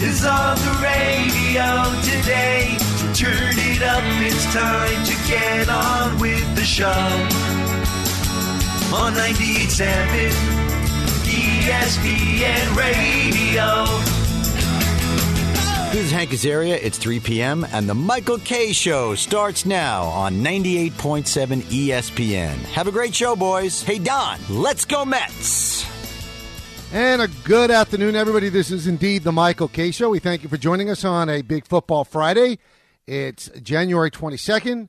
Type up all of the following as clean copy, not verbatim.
is on the radio today. So turn it up, it's time to get on with the show. On 98.7 ESPN Radio. This is Hank Azaria. It's 3 p.m. and the Michael K. Show starts now on 98.7 ESPN. Have a great show, boys. Hey, Don, let's go Mets. And a good afternoon, everybody. This is indeed the Michael K. Show. We thank you for joining us on a Big Football Friday. It's January 22nd,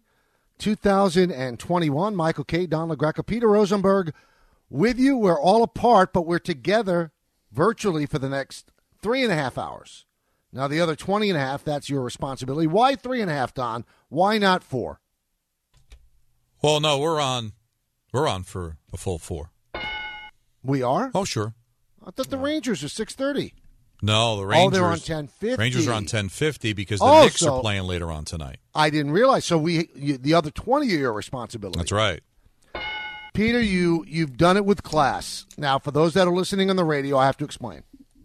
2021. Michael K., Don LaGreca, Peter Rosenberg with you. We're all apart, but we're together virtually for the next 3.5 hours. Now, the other 20.5, that's your responsibility. Why 3.5, Don? Why not 4? Well, no, we're on for a full 4. We are? Oh, sure. I thought the Rangers are 6:30. No, the Rangers. Oh, they're on 10:50. Rangers are on 10:50 because the Knicks are playing later on tonight. I didn't realize. So the other 20 are your responsibility. That's right. Peter, you've done it with class. Now, for those that are listening on the radio, I have to explain.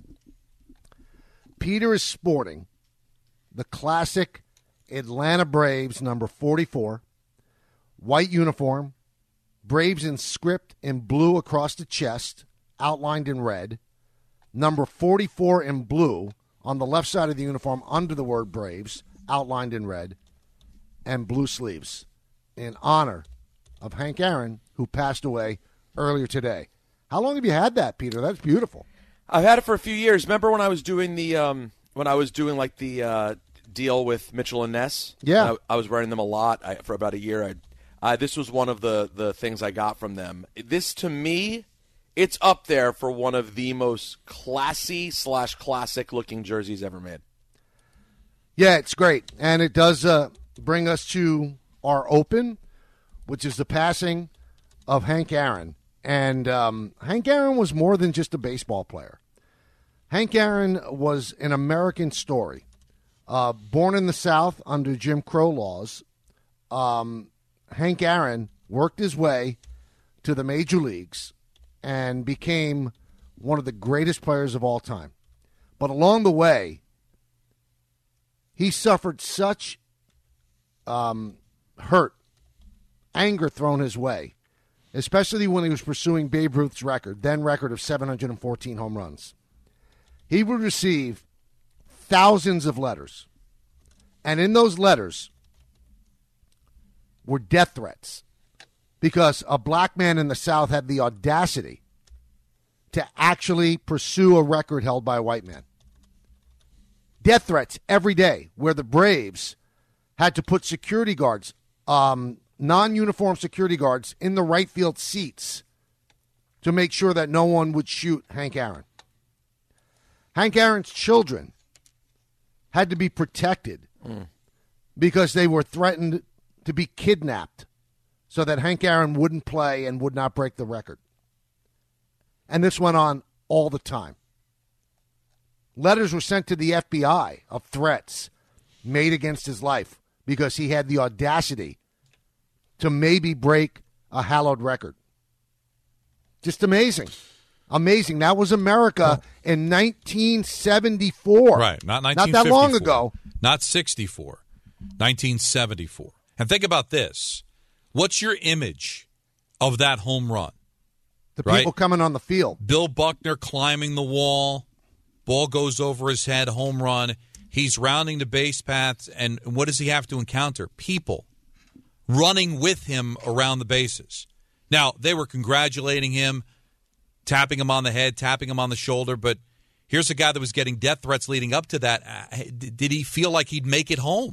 Peter is sporting the classic Atlanta Braves number 44, white uniform, Braves in script in blue across the chest, outlined in red, number 44 in blue on the left side of the uniform under the word Braves, outlined in red, and blue sleeves in honor of Hank Aaron, who passed away earlier today. How long have you had that, Peter? That's beautiful. I've had it for a few years. Remember when I was doing the deal with Mitchell and Ness? Yeah, I was wearing them a lot for about a year. This was one of the things I got from them. This, to me, it's up there for one of the most classy/classic looking jerseys ever made. Yeah, it's great, and it does bring us to our open, which is the passing of Hank Aaron. And Hank Aaron was more than just a baseball player. Hank Aaron was an American story. Born in the South under Jim Crow laws, Hank Aaron worked his way to the major leagues and became one of the greatest players of all time. But along the way, he suffered such hurt, anger thrown his way, especially when he was pursuing Babe Ruth's record of 714 home runs. He would receive thousands of letters, and in those letters were death threats because a black man in the South had the audacity to actually pursue a record held by a white man. Death threats every day, where the Braves had to put security guards, non-uniform security guards, in the right field seats to make sure that no one would shoot Hank Aaron. Hank Aaron's children had to be protected because they were threatened to be kidnapped so that Hank Aaron wouldn't play and would not break the record. And this went on all the time. Letters were sent to the FBI of threats made against his life because he had the audacity to maybe break a hallowed record. Just amazing. Amazing. That was America in 1974. Right, not 1954. Not that long ago. Not 64. 1974. And think about this. What's your image of that home run? The people coming on the field. Bill Buckner climbing the wall. Ball goes over his head, home run. He's rounding the base paths, and what does he have to encounter? People running with him around the bases. Now, they were congratulating him, tapping him on the head, tapping him on the shoulder, but here's a guy that was getting death threats leading up to that. Did he feel like he'd make it home?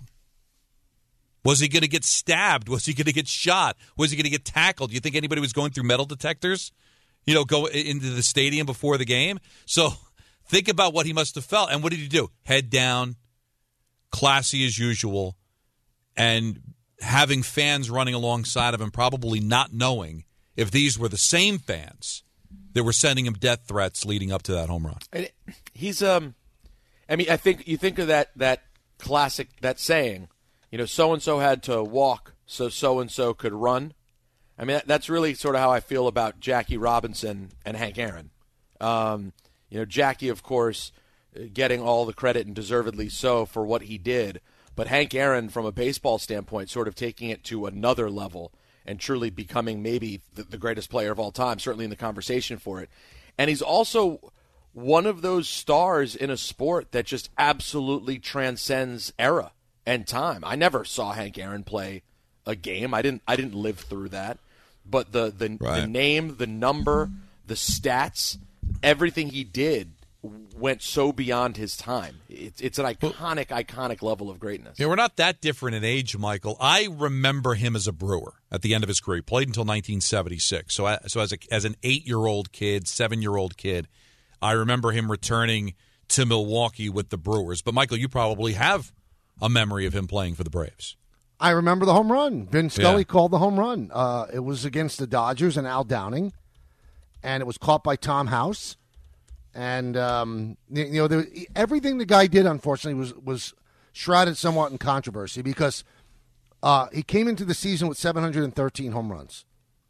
Was he going to get stabbed? Was he going to get shot? Was he going to get tackled? Do you think anybody was going through metal detectors, go into the stadium before the game? So think about what he must have felt. And what did he do? Head down, classy as usual, and having fans running alongside of him, probably not knowing if these were the same fans that were sending him death threats leading up to that home run. He's, I think you think of that classic, that saying, so-and-so had to walk so so-and-so could run. I mean, that's really sort of how I feel about Jackie Robinson and Hank Aaron. Jackie, of course, getting all the credit, and deservedly so, for what he did. But Hank Aaron, from a baseball standpoint, sort of taking it to another level and truly becoming maybe the greatest player of all time, certainly in the conversation for it. And he's also one of those stars in a sport that just absolutely transcends era and time. I never saw Hank Aaron play a game. I didn't live through that. But the name, the number, the stats, everything he did went so beyond his time. It's an iconic level of greatness. Yeah, we're not that different in age, Michael. I remember him as a Brewer at the end of his career. He played until 1976. So as an 8-year-old kid, 7-year-old kid, I remember him returning to Milwaukee with the Brewers. But, Michael, you probably have a memory of him playing for the Braves. I remember the home run. Vin Scully called the home run. It was against the Dodgers and Al Downing, and it was caught by Tom House. And everything the guy did, unfortunately, was shrouded somewhat in controversy because he came into the season with 713 home runs,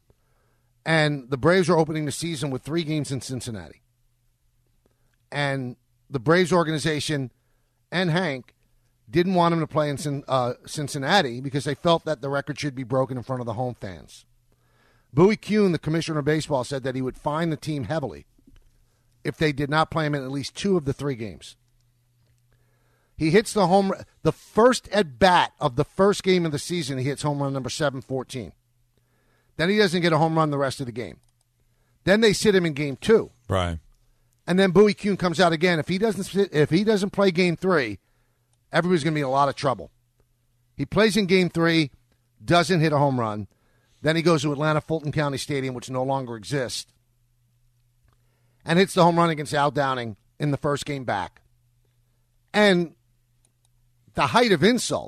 and the Braves are opening the season with 3 games in Cincinnati. And the Braves organization and Hank didn't want him to play in Cincinnati because they felt that the record should be broken in front of the home fans. Bowie Kuhn, the commissioner of baseball, said that he would fine the team heavily if they did not play him in at least 2 of the 3 games. He hits the first at bat of the first game of the season, he hits home run number 714. Then he doesn't get a home run the rest of the game. Then they sit him in game 2. Right. And then Bowie Kuhn comes out again. If he doesn't play game 3, everybody's going to be in a lot of trouble. He plays in game 3, doesn't hit a home run. Then he goes to Atlanta Fulton County Stadium, which no longer exists, and hits the home run against Al Downing in the first game back. And the height of insult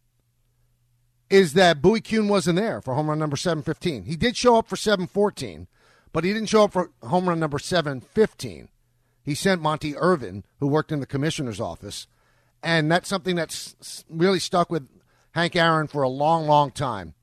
is that Bowie Kuhn wasn't there for home run number 715. He did show up for 714, but he didn't show up for home run number 715. He sent Monty Irvin, who worked in the commissioner's office, and that's something that's really stuck with Hank Aaron for a long, long time.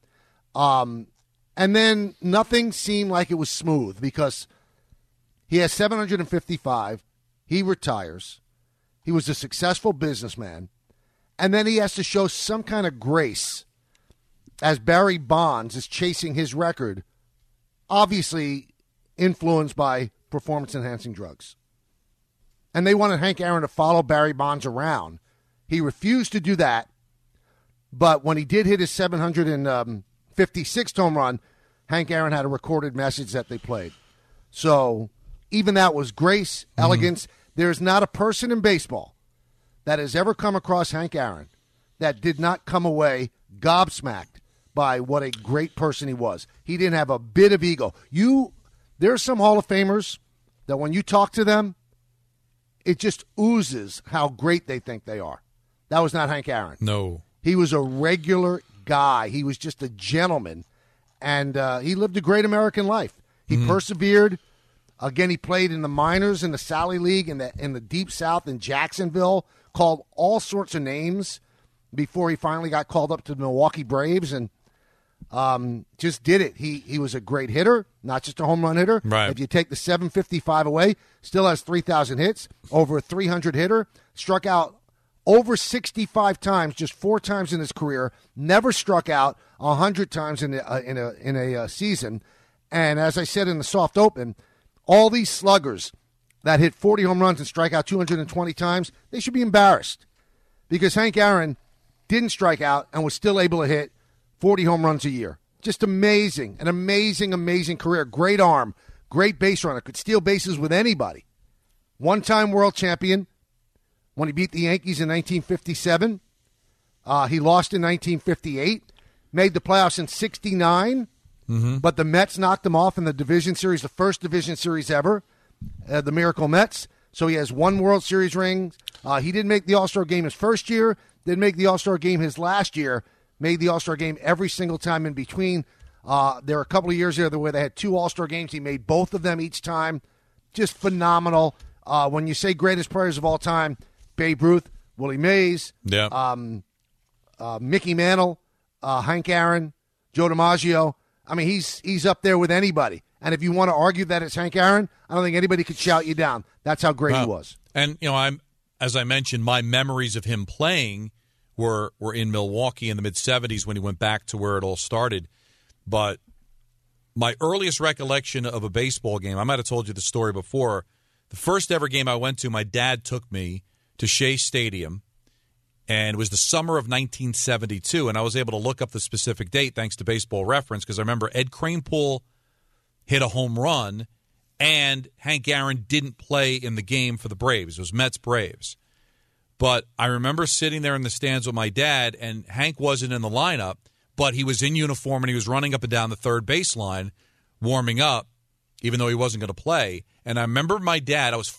And then nothing seemed like it was smooth because he has 755. He retires. He was a successful businessman. And then he has to show some kind of grace as Barry Bonds is chasing his record, obviously influenced by performance-enhancing drugs. And they wanted Hank Aaron to follow Barry Bonds around. He refused to do that. But when he did hit his 756th home run, Hank Aaron had a recorded message that they played. So even that was grace, elegance. There's not a person in baseball that has ever come across Hank Aaron that did not come away gobsmacked by what a great person he was. He didn't have a bit of ego. There are some Hall of Famers that when you talk to them, it just oozes how great they think they are. That was not Hank Aaron. No. He was a regular guy. He was just a gentleman, and he lived a great American life. He persevered. Again, he played in the minors in the Sally League in the Deep South in Jacksonville, called all sorts of names before he finally got called up to the Milwaukee Braves and just did it. He was a great hitter, not just a home run hitter. Right. If you take the 755 away, still has 3,000 hits, over a 300 hitter, struck out over 65 times, just 4 times in his career, never struck out 100 times in a season. And as I said in the soft open, all these sluggers that hit 40 home runs and strike out 220 times, they should be embarrassed because Hank Aaron didn't strike out and was still able to hit 40 home runs a year. Just amazing. An amazing, amazing career. Great arm. Great base runner. Could steal bases with anybody. One-time world champion when he beat the Yankees in 1957. He lost in 1958. Made the playoffs in 69. But the Mets knocked him off in the division series, the first division series ever, the Miracle Mets. So he has 1 World Series ring. He didn't make the All-Star game his first year. Didn't make the All-Star game his last year. Made the All-Star game every single time in between. There were a couple of years there where they had 2 All-Star games. He made both of them each time. Just phenomenal. When you say greatest players of all time, Babe Ruth, Willie Mays, Mickey Mantle, Hank Aaron, Joe DiMaggio. I mean, he's up there with anybody. And if you want to argue that it's Hank Aaron, I don't think anybody could shout you down. That's how great he was. And, as I mentioned, my memories of him playing were in Milwaukee in the mid-'70s when he went back to where it all started. But my earliest recollection of a baseball game, I might have told you the story before, the first ever game I went to, my dad took me to Shea Stadium, and it was the summer of 1972, and I was able to look up the specific date thanks to Baseball Reference because I remember Ed Kranepool hit a home run, and Hank Aaron didn't play in the game for the Braves. It was Mets-Braves. But I remember sitting there in the stands with my dad, and Hank wasn't in the lineup, but he was in uniform, and he was running up and down the third baseline, warming up, even though he wasn't going to play. And I remember my dad, I was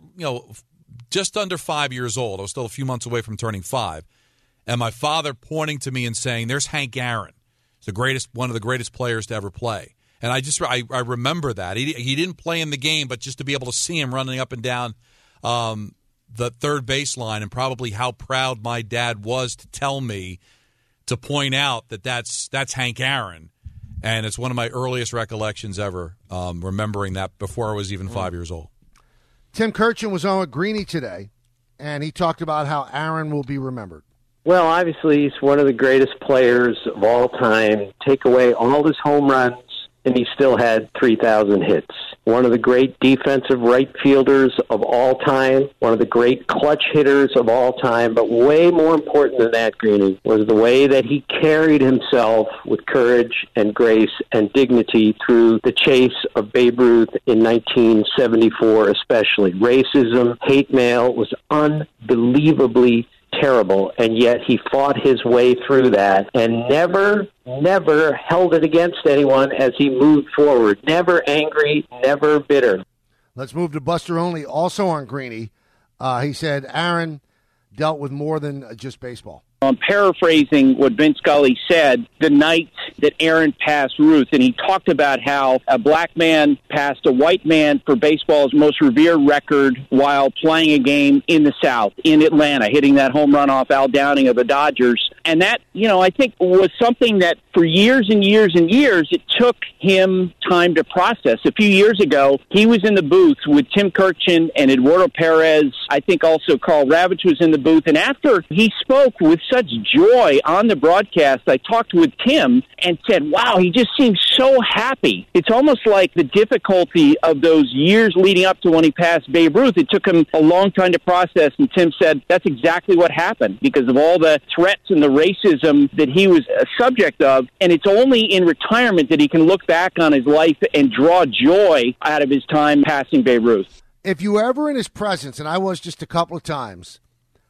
just under 5 years old. I was still a few months away from turning 5. And my father pointing to me and saying, "There's Hank Aaron. He's one of the greatest players to ever play." And I remember that. He didn't play in the game, but just to be able to see him running up and down the third baseline, and probably how proud my dad was to tell me, to point out that that's Hank Aaron. And it's one of my earliest recollections ever, remembering that before I was even 5 years old. Tim Kurkjian was on with Greeny today, and he talked about how Aaron will be remembered. Well, obviously, he's one of the greatest players of all time. Take away all his home runs, and he still had 3,000 hits. One of the great defensive right fielders of all time, one of the great clutch hitters of all time, but way more important than that, Greeny, was the way that he carried himself with courage and grace and dignity through the chase of Babe Ruth in 1974 especially. Racism, hate mail was unbelievably terrible, and yet he fought his way through that and never held it against anyone as he moved forward. Never angry, never bitter. Let's move to Buster Olney, also on Greeny. He said Aaron dealt with more than just baseball. I'm paraphrasing what Vince Scully said the night that Aaron passed Ruth, and he talked about how a black man passed a white man for baseball's most revered record while playing a game in the South, in Atlanta, hitting that home run off Al Downing of the Dodgers. And that, I think was something that for years and years and years, it took him time to process. A few years ago, he was in the booth with Tim Kurkjian and Eduardo Perez. I think also Carl Ravitch was in the booth. And after he spoke with such joy on the broadcast, I talked with Tim and said, wow, he just seems so happy. It's almost like the difficulty of those years leading up to when he passed Babe Ruth. It took him a long time to process. And Tim said that's exactly what happened because of all the threats and the racism that he was a subject of. And it's only in retirement that he can look back on his life and draw joy out of his time passing Babe Ruth. If you were ever in his presence, and I was just a couple of times,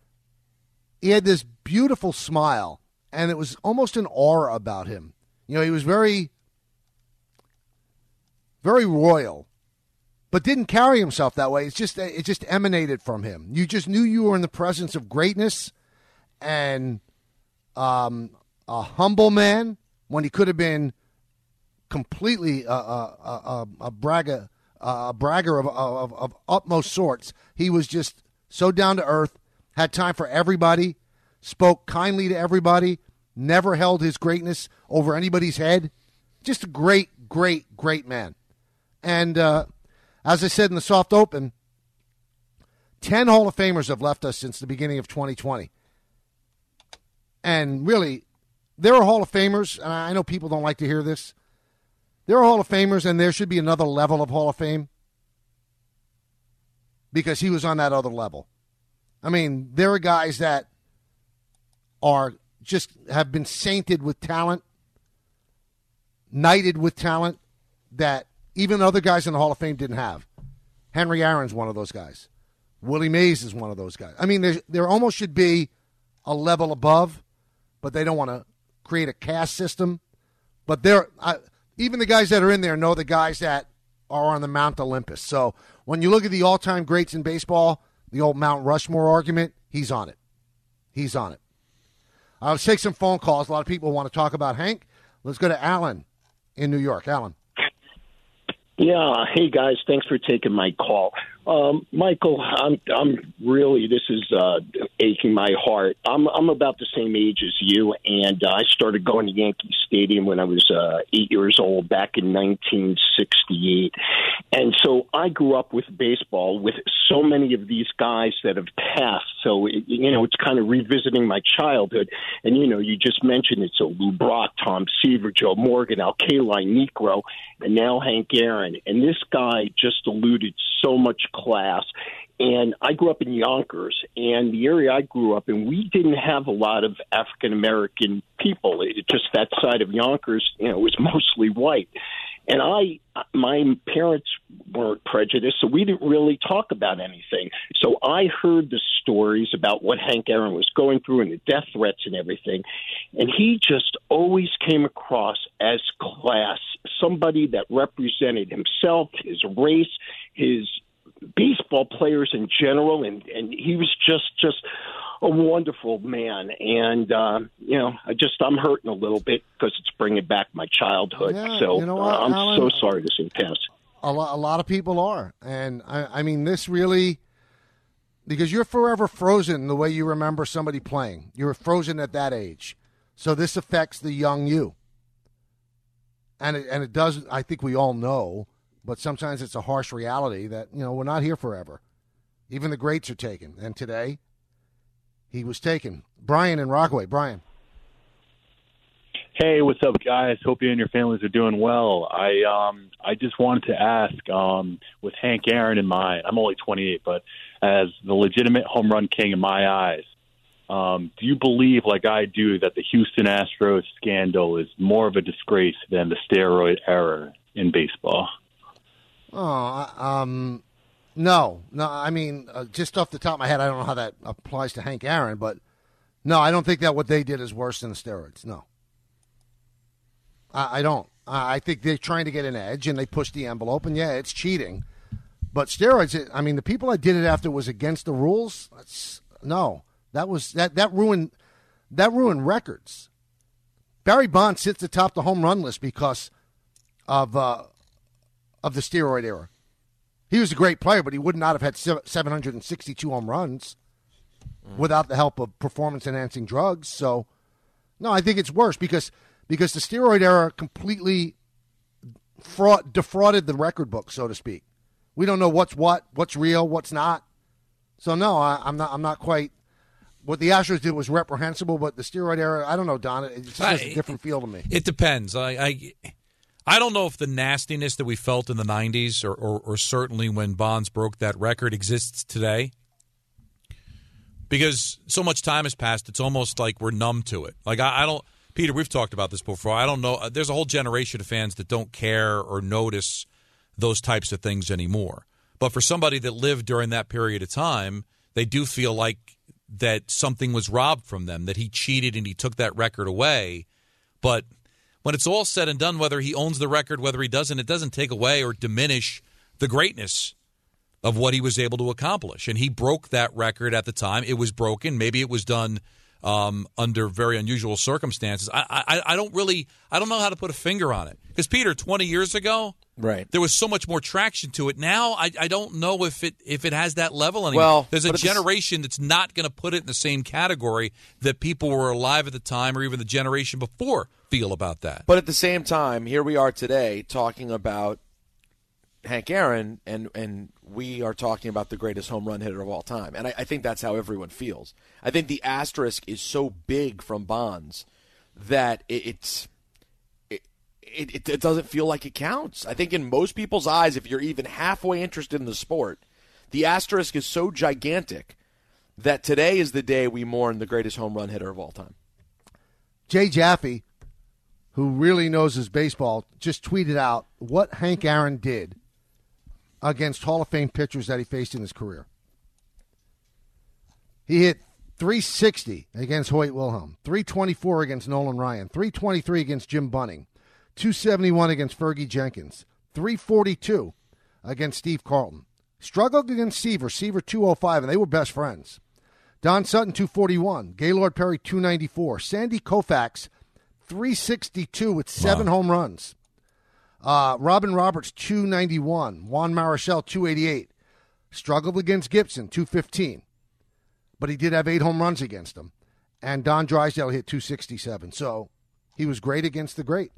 he had this beautiful smile, and it was almost an aura about him. He was very, very royal, but didn't carry himself that way. It just emanated from him. You just knew you were in the presence of greatness and a humble man when he could have been completely a bragger of utmost sorts. He was just so down to earth, had time for everybody, spoke kindly to everybody, never held his greatness over anybody's head. Just a great, great, great man. And as I said in the soft open, 10 Hall of Famers have left us since the beginning of 2020. And really, there are Hall of Famers, and I know people don't like to hear this. There are Hall of Famers, and there should be another level of Hall of Fame because he was on that other level. I mean, there are guys that are just have been sainted with talent, knighted with talent that even other guys in the Hall of Fame didn't have. Henry Aaron's one of those guys. Willie Mays is one of those guys. I mean, there almost should be a level above, but they don't want to create a caste system. But even the guys that are in there know the guys that are on the Mount Olympus. So when you look at the all-time greats in baseball, the old Mount Rushmore argument, he's on it. He's on it. Let's take some phone calls. A lot of people want to talk about Hank. Let's go to Alan in New York. Alan. Yeah. Hey, guys. Thanks for taking my call. Michael, I'm really, this is aching my heart. I'm about the same age as you, and I started going to Yankee Stadium when I was 8 years old back in 1968. And so I grew up with baseball with so many of these guys that have passed. So, it's kind of revisiting my childhood. And, you just mentioned it. So Lou Brock, Tom Seaver, Joe Morgan, Alkali Negro, and now Hank Aaron. And this guy just eluded so much class. And I grew up in Yonkers, and the area I grew up in, we didn't have a lot of African-American people. Just that side of Yonkers, was mostly white. And my parents weren't prejudiced, so we didn't really talk about anything. So I heard the stories about what Hank Aaron was going through and the death threats and everything. And he just always came across as class, somebody that represented himself, his race, his baseball players in general, and he was just a wonderful man. And I'm hurting a little bit because it's bringing back my childhood. Yeah, so you know what, I'm Alan, so sorry to see him pass. A lot of people are, and I mean this really, because you're forever frozen the way you remember somebody playing. You're frozen at that age, so this affects the young you, and it does. I think we all know. But sometimes it's a harsh reality that, we're not here forever. Even the greats are taken. And today, he was taken. Brian in Rockaway. Brian. Hey, what's up, guys? Hope you and your families are doing well. I just wanted to ask, with Hank Aaron in mind, I'm only 28, but as the legitimate home run king in my eyes, do you believe, like I do, that the Houston Astros scandal is more of a disgrace than the steroid era in baseball? No. I mean, just off the top of my head, I don't know how that applies to Hank Aaron, but no, I don't think that what they did is worse than the steroids. No. I don't. I think they're trying to get an edge, and they push the envelope, and yeah, it's cheating. But steroids, I mean, the people that did it after it was against the rules, that ruined records. Barry Bonds sits atop the home run list because of the steroid era. He was a great player, but he would not have had 762 home runs without the help of performance-enhancing drugs. So, no, I think it's worse because the steroid era completely defrauded the record book, so to speak. We don't know what's real, what's not. So, no, I'm not quite. What the Astros did was reprehensible, but the steroid era, I don't know, Don. It just has a different feel to me. It depends. I don't know if the nastiness that we felt in the 90s or certainly when Bonds broke that record exists today, because so much time has passed, it's almost like we're numb to it. Like, I don't – Peter, we've talked about this before. I don't know – there's a whole generation of fans that don't care or notice those types of things anymore. But for somebody that lived during that period of time, they do feel like that something was robbed from them, that he cheated and he took that record away. But – when it's all said and done, whether he owns the record, whether he doesn't, it doesn't take away or diminish the greatness of what he was able to accomplish. And he broke that record at the time. It was broken. Maybe it was done under very unusual circumstances. I don't know how to put a finger on it. Because, Peter, 20 years ago, right, there was so much more traction to it. Now, I don't know if it has that level anymore. Well, there's a generation that's not going to put it in the same category that people were alive at the time or even the generation before feel about that. But at the same time, here we are today talking about Hank Aaron, and we are talking about the greatest home run hitter of all time. And I think that's how everyone feels. I think the asterisk is so big from Bonds that it doesn't feel like it counts. I think in most people's eyes, if you're even halfway interested in the sport, the asterisk is so gigantic that today is the day we mourn the greatest home run hitter of all time. Jay Jaffe, who really knows his baseball, just tweeted out what Hank Aaron did against Hall of Fame pitchers that he faced in his career. He hit .360 against Hoyt Wilhelm, .324 against Nolan Ryan, .323 against Jim Bunning, .271 against Fergie Jenkins, .342 against Steve Carlton. Struggled against Seaver, .205, and they were best friends. Don Sutton, .241, Gaylord Perry, .294, Sandy Koufax, .362 with 7 home runs. Robin Roberts, .291, Juan Marichal, .288. Struggled against Gibson, 215. But he did have 8 home runs against him. And Don Drysdale hit 267. So he was great against the great.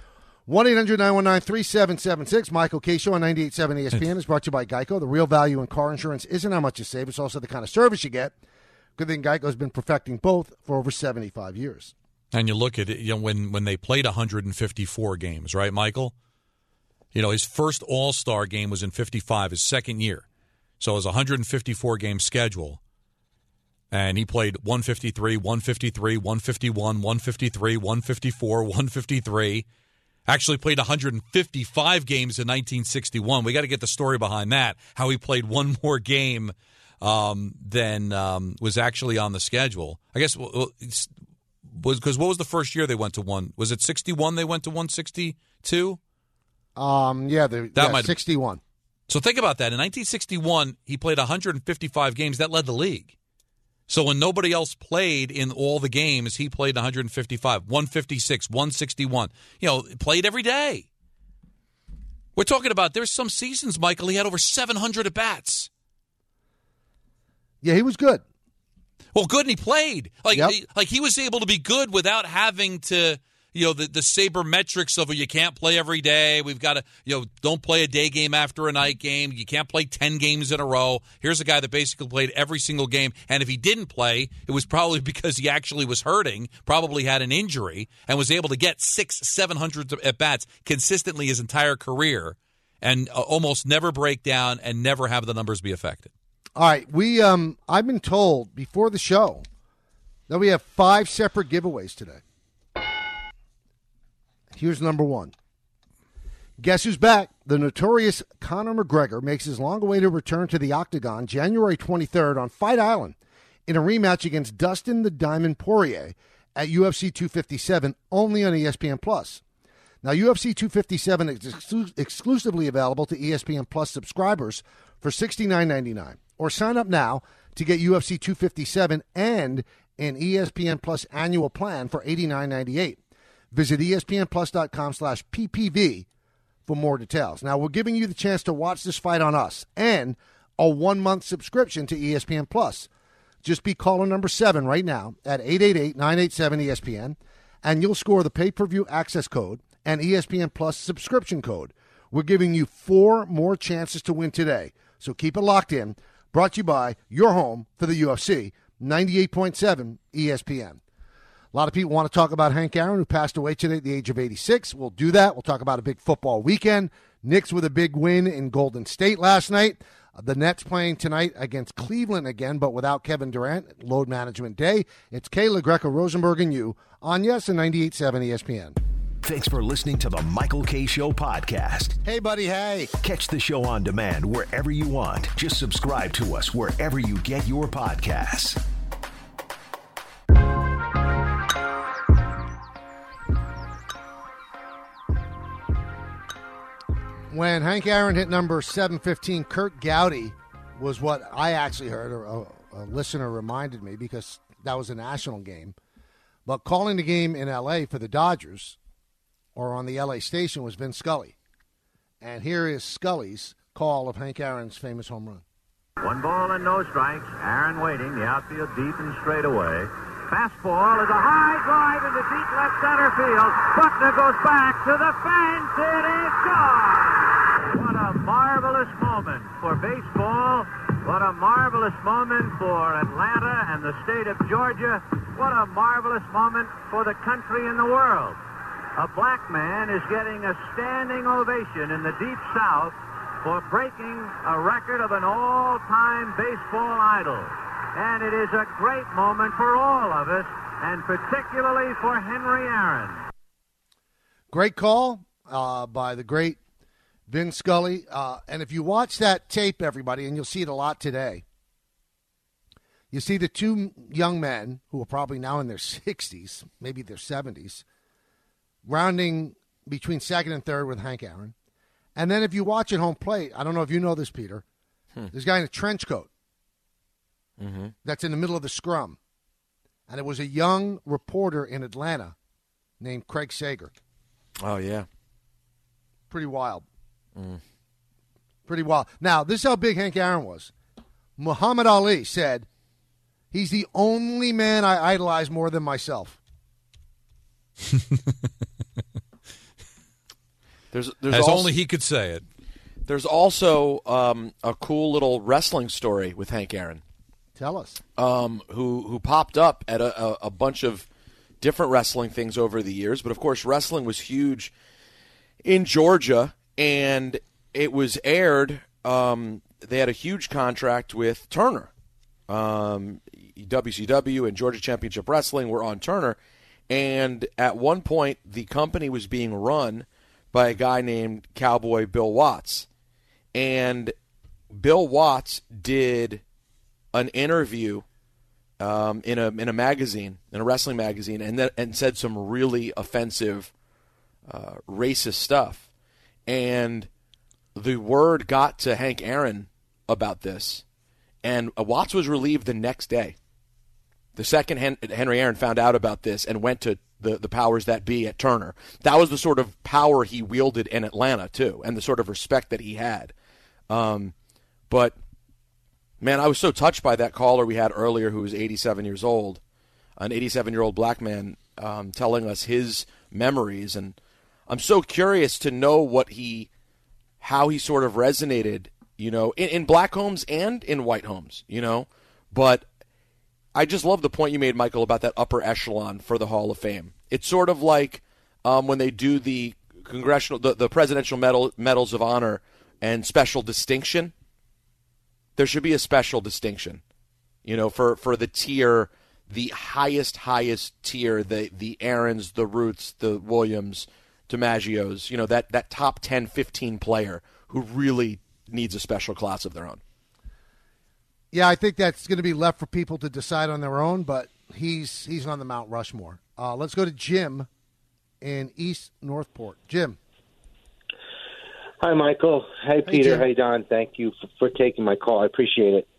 1-800-919-3776. Michael K. Show on 98.7 ESPN is brought to you by Geico. The real value in car insurance isn't how much you save. It's also the kind of service you get. Good thing Geico's been perfecting both for over 75 years. And you look at it, when they played 154 games, right, Michael? His first All-Star game was in 55, his second year. So it was a 154-game schedule. And he played 153, 153, 151, 153, 154, 153. Actually played 155 games in 1961. We got to get the story behind that, how he played one more game than was actually on the schedule. I guess because what was the first year they went to one? Was it 61 they went to 162? That might 61. So think about that. In 1961, he played 155 games. That led the league. So when nobody else played in all the games, he played 155, 156, 161. Played every day. We're talking about there's some seasons, Michael, he had over 700 at-bats. Yeah, he was good. Well, good, and he played. He was able to be good without having to, the sabermetrics of you can't play every day. We've got to, don't play a day game after a night game. You can't play 10 games in a row. Here's a guy that basically played every single game. And if he didn't play, it was probably because he actually was hurting, probably had an injury, and was able to get 600-700 at-bats consistently his entire career and almost never break down and never have the numbers be affected. All right, I've been told before the show that we have 5 separate giveaways today. Here's number 1. Guess who's back? The notorious Conor McGregor makes his long-awaited return to the Octagon January 23rd on Fight Island in a rematch against Dustin the Diamond Poirier at UFC 257, only on ESPN+. Now, UFC 257 is exclusively available to ESPN Plus subscribers for $69.99. Or sign up now to get UFC 257 and an ESPN Plus annual plan for $89.98. Visit ESPNplus.com/PPV for more details. Now, we're giving you the chance to watch this fight on us and a 1-month subscription to ESPN Plus. Just be caller number 7 right now at 888-987-ESPN, and you'll score the pay-per-view access code and ESPN Plus subscription code. We're giving you 4 more chances to win today, so keep it locked in. Brought to you by your home for the UFC, 98.7 ESPN. A lot of people want to talk about Hank Aaron, who passed away today at the age of 86. We'll do that. We'll talk about a big football weekend. Knicks with a big win in Golden State last night. The Nets playing tonight against Cleveland again, but without Kevin Durant. Load management day. It's Kayla Greco, Rosenberg, and you on Yes and 98.7 ESPN. Thanks for listening to the Michael K. Show podcast. Hey, buddy, hey. Catch the show on demand wherever you want. Just subscribe to us wherever you get your podcasts. When Hank Aaron hit number 715, Kurt Gowdy was what I actually heard, or a listener reminded me, because that was a national game. But calling the game in L.A. for the Dodgers, or on the L.A. station, was Vin Scully. And here is Scully's call of Hank Aaron's famous home run. 1 ball and no strikes. Aaron waiting. The outfield deep and straight away. Fastball is a high drive into deep left center field. Buckner goes back to the fence. It is gone. What a marvelous moment for baseball. What a marvelous moment for Atlanta and the state of Georgia. What a marvelous moment for the country and the world. A black man is getting a standing ovation in the Deep South for breaking a record of an all-time baseball idol. And it is a great moment for all of us, and particularly for Henry Aaron. Great call by the great Vin Scully. And if you watch that tape, everybody, and you'll see it a lot today, you see the 2 young men who are probably now in their 60s, maybe their 70s, rounding between second and third with Hank Aaron. And then if you watch at home plate, I don't know if you know this, Peter, there's a guy in a trench coat that's in the middle of the scrum. And it was a young reporter in Atlanta named Craig Sager. Oh, yeah. Pretty wild. Pretty wild. Now, this is how big Hank Aaron was. Muhammad Ali said, he's the only man I idolize more than myself. There's As also, only he could say it. There's also a cool little wrestling story with Hank Aaron. Tell us. Who popped up at a bunch of different wrestling things over the years. But, of course, wrestling was huge in Georgia, and it was aired. They had a huge contract with Turner. WCW and Georgia Championship Wrestling were on Turner. And at one point, the company was being run by a guy named Cowboy Bill Watts. And Bill Watts did an interview in a magazine, in a wrestling magazine, and said some really offensive, racist stuff. And the word got to Hank Aaron about this, and Watts was relieved the next day. The second Henry Aaron found out about this and went to the powers that be at Turner. That was the sort of power he wielded in Atlanta, too, and the sort of respect that he had. But, man, I was so touched by that caller we had earlier who was 87 years old, an 87-year-old black man telling us his memories. And I'm so curious to know how he sort of resonated, in black homes and in white homes, But I just love the point you made, Michael, about that upper echelon for the Hall of Fame. It's sort of like when they do the the presidential medals of honor and special distinction. There should be a special distinction, for the tier, the highest tier, the Aarons, the Roots, the Williams, DiMaggios, that top 10, 15 player who really needs a special class of their own. Yeah, I think that's going to be left for people to decide on their own, but he's on the Mount Rushmore. Let's go to Jim in East Northport. Jim. Hi, Michael. Hey, Peter. Jim. Hey, Don. Thank you for taking my call. I appreciate it.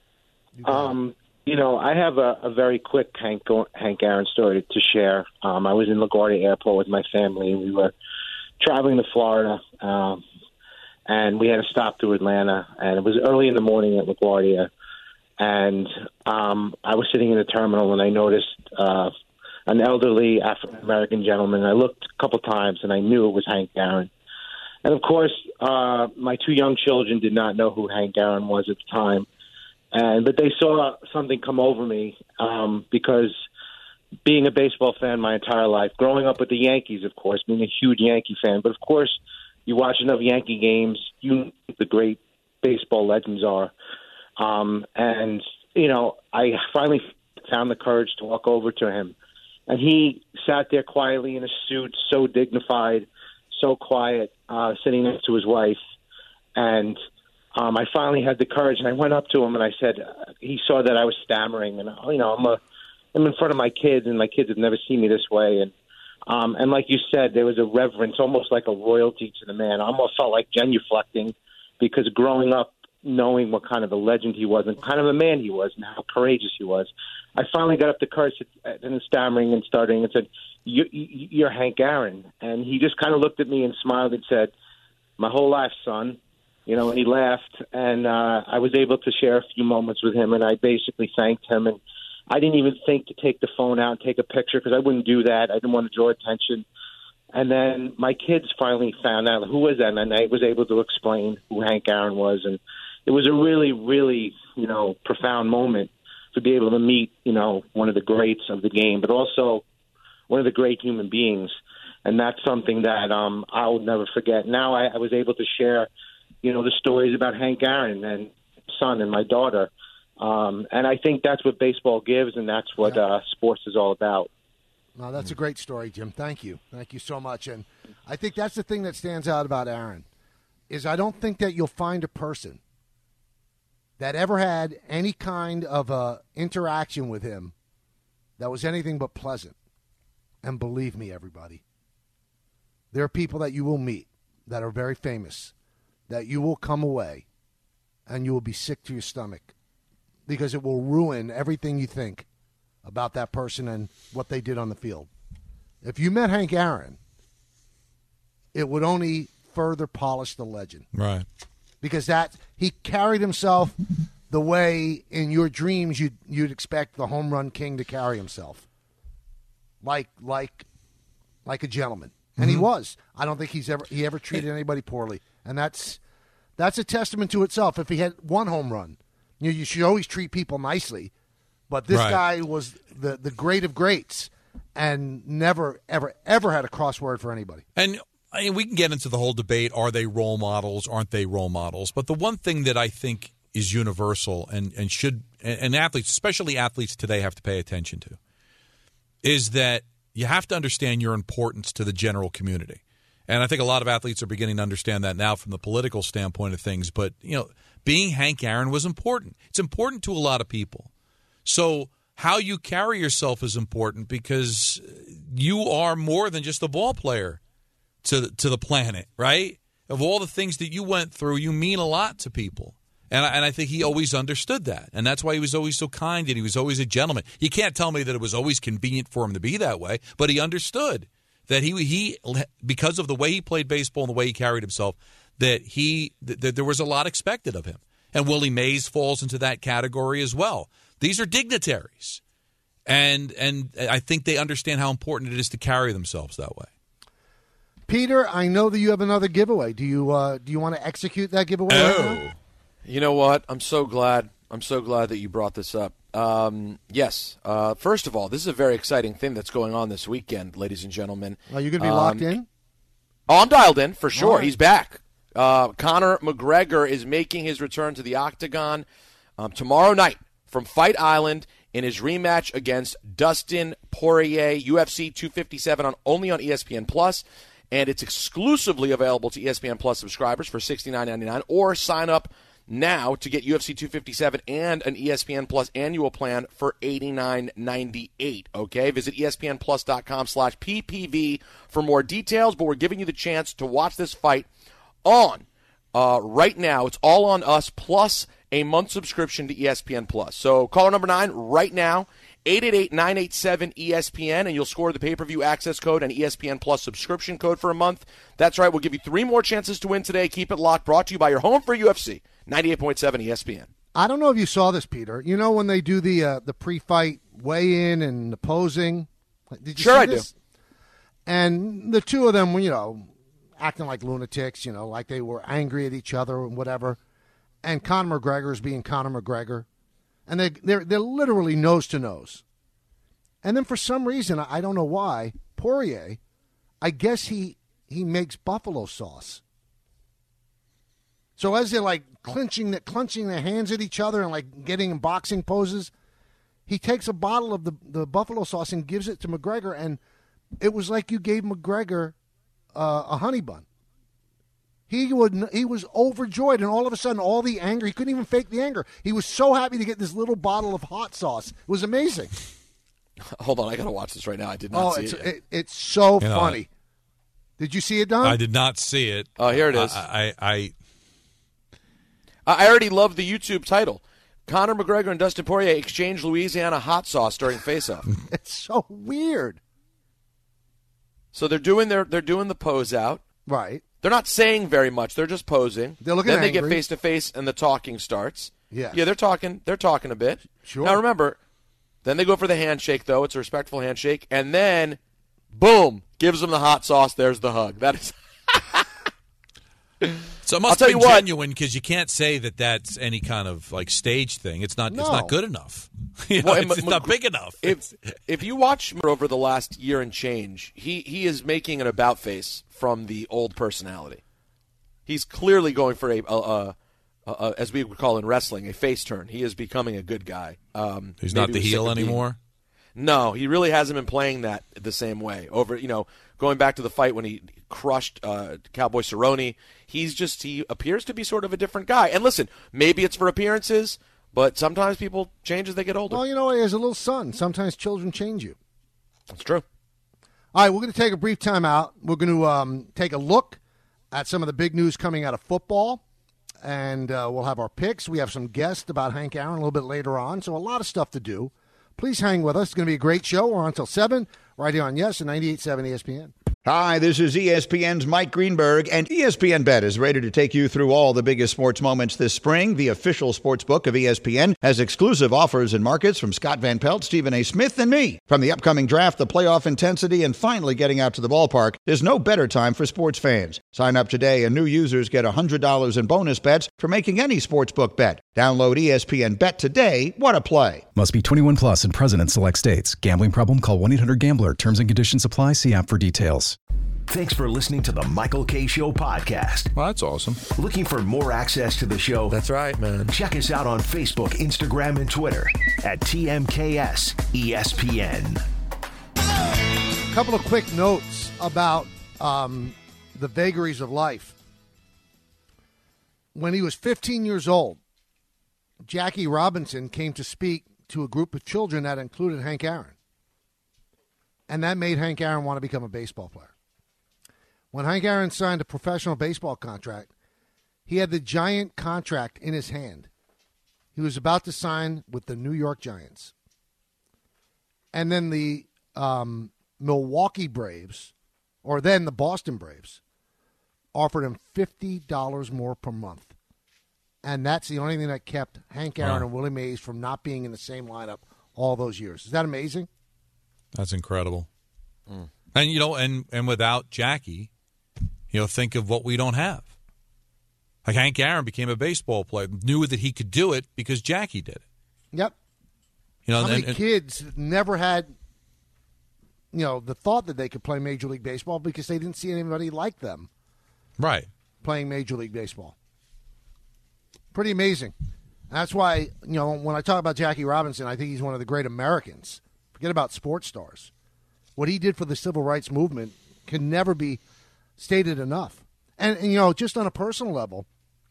I have a very quick Hank Aaron story to share. I was in LaGuardia Airport with my family, and we were traveling to Florida, and we had to stop through Atlanta, and it was early in the morning at LaGuardia, and I was sitting in the terminal, and I noticed an elderly African-American gentleman. I looked a couple times, and I knew it was Hank Aaron. And, of course, my two young children did not know who Hank Aaron was at the time. But they saw something come over me because being a baseball fan my entire life, growing up with the Yankees, of course, being a huge Yankee fan. But, of course, you watch enough Yankee games, you know who the great baseball legends are. I finally found the courage to walk over to him. And he sat there quietly in a suit, so dignified, so quiet, sitting next to his wife. And I finally had the courage, and I went up to him, and I said, he saw that I was stammering, and I'm in front of my kids, and my kids have never seen me this way. And like you said, there was a reverence, almost like a royalty to the man. I almost felt like genuflecting, because growing up, knowing what kind of a legend he was and kind of a man he was and how courageous he was, I finally got up the courage and stammering and starting and said, you're Hank Aaron. And he just kind of looked at me and smiled and said, my whole life, son. And he laughed, and I was able to share a few moments with him, and I basically thanked him. And I didn't even think to take the phone out and take a picture, because I wouldn't do that. I didn't want to draw attention. And then my kids finally found out who was that, and I was able to explain who Hank Aaron was. And it was a really, really, profound moment to be able to meet, one of the greats of the game, but also one of the great human beings. And that's something that I'll never forget. Now I was able to share, the stories about Hank Aaron and son and my daughter. And I think that's what baseball gives, and that's what sports is all about. No, that's a great story, Jim. Thank you. Thank you so much. And I think that's the thing that stands out about Aaron, is I don't think that you'll find a person that ever had any kind of interaction with him that was anything but pleasant. And believe me, everybody, there are people that you will meet that are very famous, that you will come away and you will be sick to your stomach, because it will ruin everything you think about that person and what they did on the field. If you met Hank Aaron, it would only further polish the legend. Right. because he carried himself the way in your dreams you'd expect the home run king to carry himself, like a gentleman, and he was. I don't think he ever treated anybody poorly, and that's a testament to itself. If he had one home run, you should always treat people nicely, but this guy was the great of greats, and never ever had a crossword for anybody. And I mean, we can get into the whole debate: are they role models? Aren't they role models? But the one thing that I think is universal and athletes, especially athletes today, have to pay attention to is that you have to understand your importance to the general community. And I think a lot of athletes are beginning to understand that now from the political standpoint of things. But, being Hank Aaron was important. It's important to a lot of people. So how you carry yourself is important because you are more than just a ball player to the planet, right? Of all the things that you went through, you mean a lot to people. And I think he always understood that. And that's why he was always so kind and he was always a gentleman. You can't tell me that it was always convenient for him to be that way, but he understood that he because of the way he played baseball and the way he carried himself, that there was a lot expected of him. And Willie Mays falls into that category as well. These are dignitaries. And I think they understand how important it is to carry themselves that way. Peter, I know that you have another giveaway. Do you want to execute that giveaway? Right now? You know what? I'm so glad that you brought this up. Yes. First of all, this is a very exciting thing that's going on this weekend, ladies and gentlemen. Are you going to be locked in? Oh, I'm dialed in for sure. Right. He's back. Conor McGregor is making his return to the Octagon tomorrow night from Fight Island in his rematch against Dustin Poirier, UFC 257 only on ESPN Plus. And it's exclusively available to ESPN Plus subscribers for $69.99 or sign up now to get UFC 257 and an ESPN Plus annual plan for $89.98. Okay, visit ESPNPlus.com/PPV for more details. But we're giving you the chance to watch this fight on right now. It's all on us plus a month subscription to ESPN Plus. So caller number 9 right now. 888-987-ESPN, and you'll score the pay-per-view access code and ESPN Plus subscription code for a month. That's right. We'll give you 3 more chances to win today. Keep it locked. Brought to you by your home for UFC, 98.7 ESPN. I don't know if you saw this, Peter. You know when they do the pre-fight weigh-in and the posing? Did you see this? Do. And the two of them were, acting like lunatics, like they were angry at each other and whatever. And Conor McGregor is being Conor McGregor. And they're literally nose to nose. And then for some reason, I don't know why, Poirier, I guess he makes buffalo sauce. So as they're like clenching their hands at each other and like getting in boxing poses, he takes a bottle of the buffalo sauce and gives it to McGregor, and it was like you gave McGregor a honey bun. He was overjoyed, and all of a sudden, all the anger, he couldn't even fake the anger. He was so happy to get this little bottle of hot sauce. It was amazing. Hold on, I got to watch this right now. I did not see it. It's so funny. Did you see it, Don? I did not see it. Oh, here it is. I already love the YouTube title. Conor McGregor and Dustin Poirier exchange Louisiana hot sauce during face-off. It's so weird. So they're doing the pose out. Right. They're not saying very much. They're just posing. They're looking Then they angry. get face to face, and the talking starts. Yeah. Yeah, they're talking. They're talking a bit. Sure. Now remember, then they go for the handshake. Though it's a respectful handshake, and then, boom, gives them the hot sauce. There's the hug. That is. So it must be genuine because you can't say that that's any kind of like stage thing. It's not. No. It's not good enough. It's not big enough. If you watch over the last year and change, he is making an about face from the old personality. He's clearly going for a as we would call in wrestling, a face turn. He is becoming a good guy. He's not the heel anymore? No, he really hasn't been playing that the same way. Going back to the fight when he crushed Cowboy Cerrone, he appears to be sort of a different guy. And listen, maybe it's for appearances, but sometimes people change as they get older. Well, as a little son, sometimes children change you. That's true. All right, we're going to take a brief time out. We're going to take a look at some of the big news coming out of football, and we'll have our picks. We have some guests about Hank Aaron a little bit later on, so a lot of stuff to do. Please hang with us. It's going to be a great show. We're on until 7, right here on Yes and 98.7 ESPN. Hi, this is ESPN's Mike Greenberg, and ESPN Bet is ready to take you through all the biggest sports moments this spring. The official sports book of ESPN has exclusive offers and markets from Scott Van Pelt, Stephen A. Smith, and me. From the upcoming draft, the playoff intensity, and finally getting out to the ballpark, there's no better time for sports fans. Sign up today, and new users get $100 in bonus bets for making any sportsbook bet. Download ESPN Bet today. What a play. Must be 21 plus and present in select states. Gambling problem? Call 1-800-GAMBLER. Terms and conditions apply. See app for details. Thanks for listening to the Michael K. Show podcast. Well, that's awesome. Looking for more access to the show? That's right, man. Check us out on Facebook, Instagram, and Twitter at TMKS ESPN. A couple of quick notes about the vagaries of life. When he was 15 years old, Jackie Robinson came to speak to a group of children that included Hank Aaron. And that made Hank Aaron want to become a baseball player. When Hank Aaron signed a professional baseball contract, he had the Giant contract in his hand. He was about to sign with the New York Giants. And then the Milwaukee Braves, or then the Boston Braves, offered him $50 more per month. And that's the only thing that kept Hank Aaron and Willie Mays from not being in the same lineup all those years. Is that amazing? That's incredible. And, you know, and without Jackie, you know, think of what we don't have. Like Hank Aaron became a baseball player, knew that he could do it because Jackie did it. Yep. You know, how many kids never had, you know, the thought that they could play Major League Baseball because they didn't see anybody like them. Right. Playing Major League Baseball. Pretty amazing. That's why, you know, when I talk about Jackie Robinson, I think he's one of the great Americans. Forget about sports stars. What he did for the civil rights movement can never be stated enough. And, you know, just on a personal level,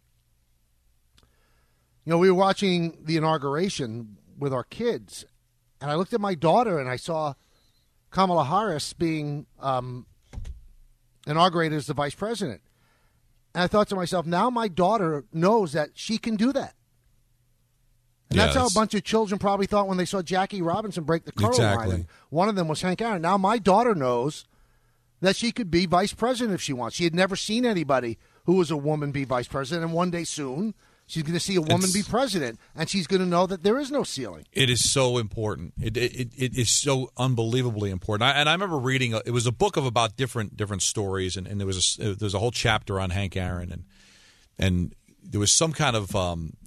you know, we were watching the inauguration with our kids, and I looked at my daughter and I saw Kamala Harris being inaugurated as the vice president. And I thought to myself, now my daughter knows that she can do that. And that's how a bunch of children probably thought when they saw Jackie Robinson break the curl line. And one of them was Hank Aaron. Now my daughter knows that she could be vice president if she wants. She had never seen anybody who was a woman be vice president. And one day soon, she's going to see a woman be president. And she's going to know that there is no ceiling. It is so important. It is so unbelievably important. And I remember reading, it was a book of about different stories. And there was a whole chapter on Hank Aaron. And there was some kind of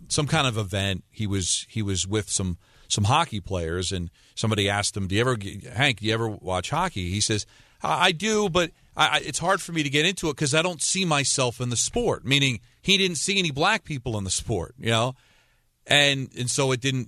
event. He was with some hockey players, and somebody asked him, Hank, do you ever watch hockey? He says, I do, but it's hard for me to get into it because I don't see myself in the sport, meaning he didn't see any black people in the sport, you know? And so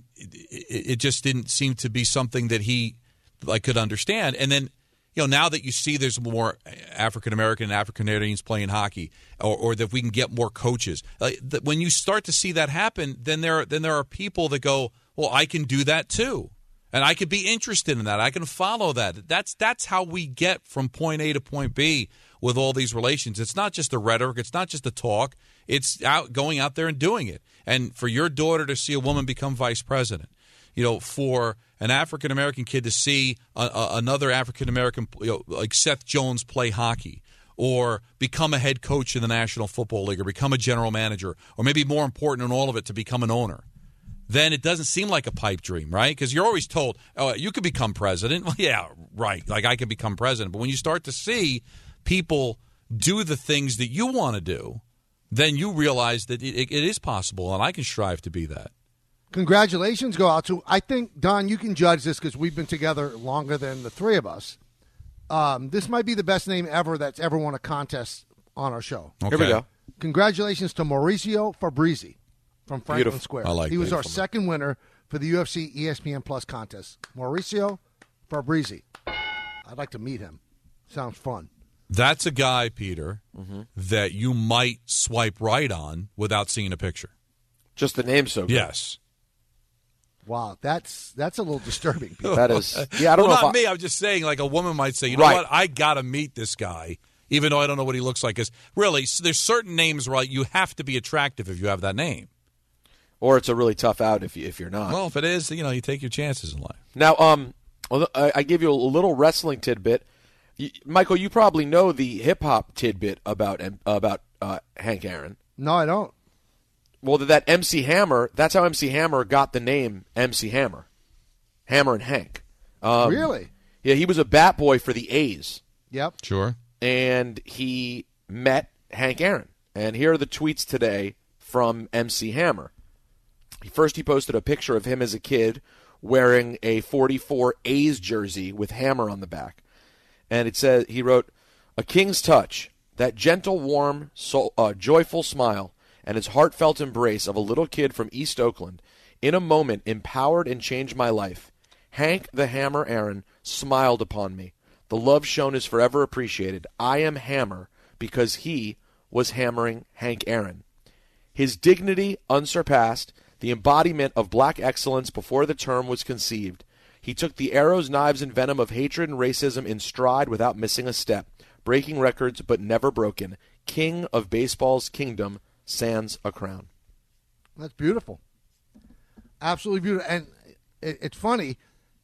it just didn't seem to be something that he could understand. And then, you know, now that you see there's more African-American and African-Canadians playing hockey, or that we can get more coaches, when you start to see that happen, then there are people that go, well, I can do that too. And I could be interested in that. I can follow that. That's how we get from point A to point B with all these relations. It's not just the rhetoric. It's not just the talk. It's going out there and doing it. And for your daughter to see a woman become vice president, you know, for an African-American kid to see another African-American, you know, like Seth Jones play hockey, or become a head coach in the National Football League, or become a general manager, or maybe more important than all of it, to become an owner, then it doesn't seem like a pipe dream, right? Because you're always told, oh, you could become president. Well, yeah, right. Like I could become president. But when you start to see people do the things that you want to do, then you realize that it is possible, and I can strive to be that. Congratulations go out to, I think, Don, you can judge this because we've been together longer than the three of us. This might be the best name ever that's ever won a contest on our show. Okay. Here we go. Congratulations to Mauricio Fabrizi from Franklin Square. I like he was our second winner for the UFC ESPN Plus contest. Mauricio Fabrizi. I'd like to meet him. Sounds fun. That's a guy, Peter, that you might swipe right on without seeing a picture. Just the name so good. Yes. Wow, that's a little disturbing. That is. Yeah, I don't know. Not me. I'm just saying, like a woman might say, you know what? I got to meet this guy, even though I don't know what he looks like. Because really, there's certain names where you have to be attractive if you have that name. Or it's a really tough out if you're not. Well, if it is, you know, you take your chances in life. Now, I give you a little wrestling tidbit. Michael, you probably know the hip hop tidbit about Hank Aaron. No, I don't. Well, that MC Hammer, that's how MC Hammer got the name MC Hammer. Hammer and Hank. Really? Yeah, he was a bat boy for the A's. Yep. Sure. And he met Hank Aaron. And here are the tweets today from MC Hammer. First, he posted a picture of him as a kid wearing a 44 A's jersey with Hammer on the back. And it says, he wrote, "A king's touch, that gentle, warm, joyful smile, and his heartfelt embrace of a little kid from East Oakland, in a moment empowered and changed my life. Hank the Hammer Aaron smiled upon me. The love shown is forever appreciated. I am Hammer because he was hammering Hank Aaron. His dignity unsurpassed, the embodiment of black excellence before the term was conceived. He took the arrows, knives, and venom of hatred and racism in stride without missing a step, breaking records but never broken. King of baseball's kingdom, sans a crown." That's beautiful. Absolutely beautiful. And it's funny.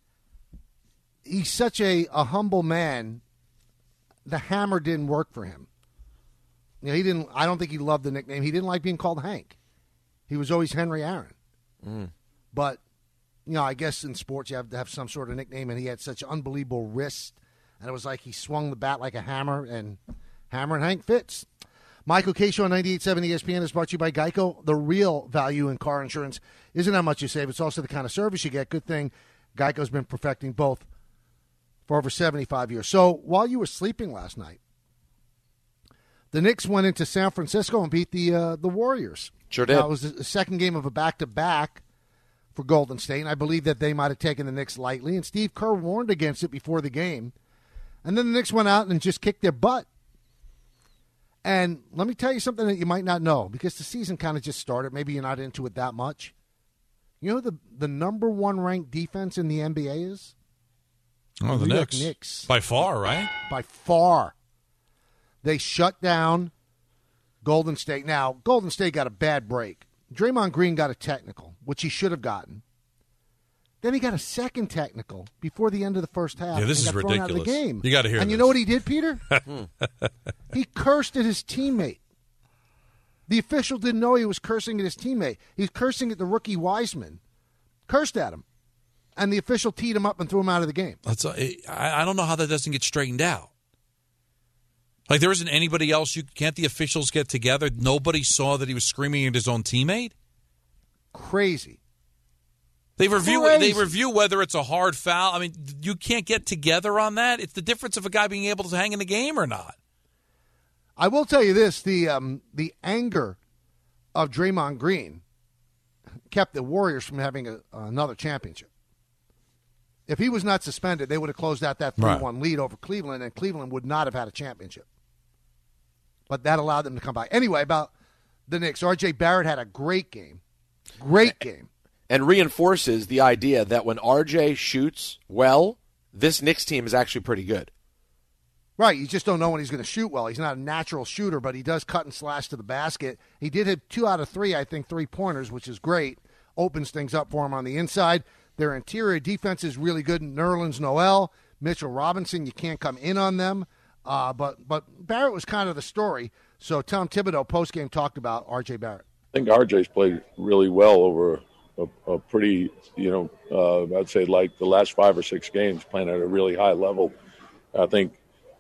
He's such a humble man. The Hammer didn't work for him. You know, he didn't. I don't think he loved the nickname. He didn't like being called Hank. He was always Henry Aaron. But, you know, I guess in sports you have to have some sort of nickname, and he had such unbelievable wrist, and it was like he swung the bat like a hammer, and Hammer and Hank fits. Michael K. Show on 98.7 ESPN is brought to you by Geico. The real value in car insurance isn't how much you save, it's also the kind of service you get. Good thing Geico's been perfecting both for over 75 years. So while you were sleeping last night, the Knicks went into San Francisco and beat the Warriors. Sure did. Now, it was the second game of a back-to-back for Golden State, and I believe that they might have taken the Knicks lightly, and Steve Kerr warned against it before the game. And then the Knicks went out and just kicked their butt. And let me tell you something that you might not know, because the season kind of just started. Maybe you're not into it that much. You know the number one ranked defense in the NBA is? Oh, the New York Knicks. Knicks. By far, right? By far. They shut down Golden State. Now, Golden State got a bad break. Draymond Green got a technical, which he should have gotten. Then he got a second technical before the end of the first half. Yeah, this and is got thrown out of ridiculous. the game. You got to hear And this. you know what he did, Peter? He cursed at his teammate. The official didn't know he was cursing at his teammate. He's cursing at the rookie Wiseman. Cursed at him. And the official teed him up and threw him out of the game. I don't know how that doesn't get straightened out. Like, there isn't anybody else. Can't the officials get together? Nobody saw that he was screaming at his own teammate? Crazy. They review whether it's a hard foul. I mean, you can't get together on that. It's the difference of a guy being able to hang in the game or not. I will tell you this, the anger of Draymond Green kept the Warriors from having another championship. If he was not suspended, they would have closed out that 3-1 lead over Cleveland, and Cleveland would not have had a championship. But that allowed them to come back. Anyway, about the Knicks, R.J. Barrett had a great game. Great game. And reinforces the idea that when RJ shoots well, this Knicks team is actually pretty good. Right, you just don't know when he's going to shoot well. He's not a natural shooter, but he does cut and slash to the basket. He did hit 2 out of 3, I think, 3-pointers, which is great. Opens things up for him on the inside. Their interior defense is really good. Nerlens Noel, Mitchell Robinson, you can't come in on them. But Barrett was kind of the story. So Tom Thibodeau postgame talked about R.J. Barrett. I think RJ's played really well over a pretty, I'd say like the last 5 or 6 games, playing at a really high level. I think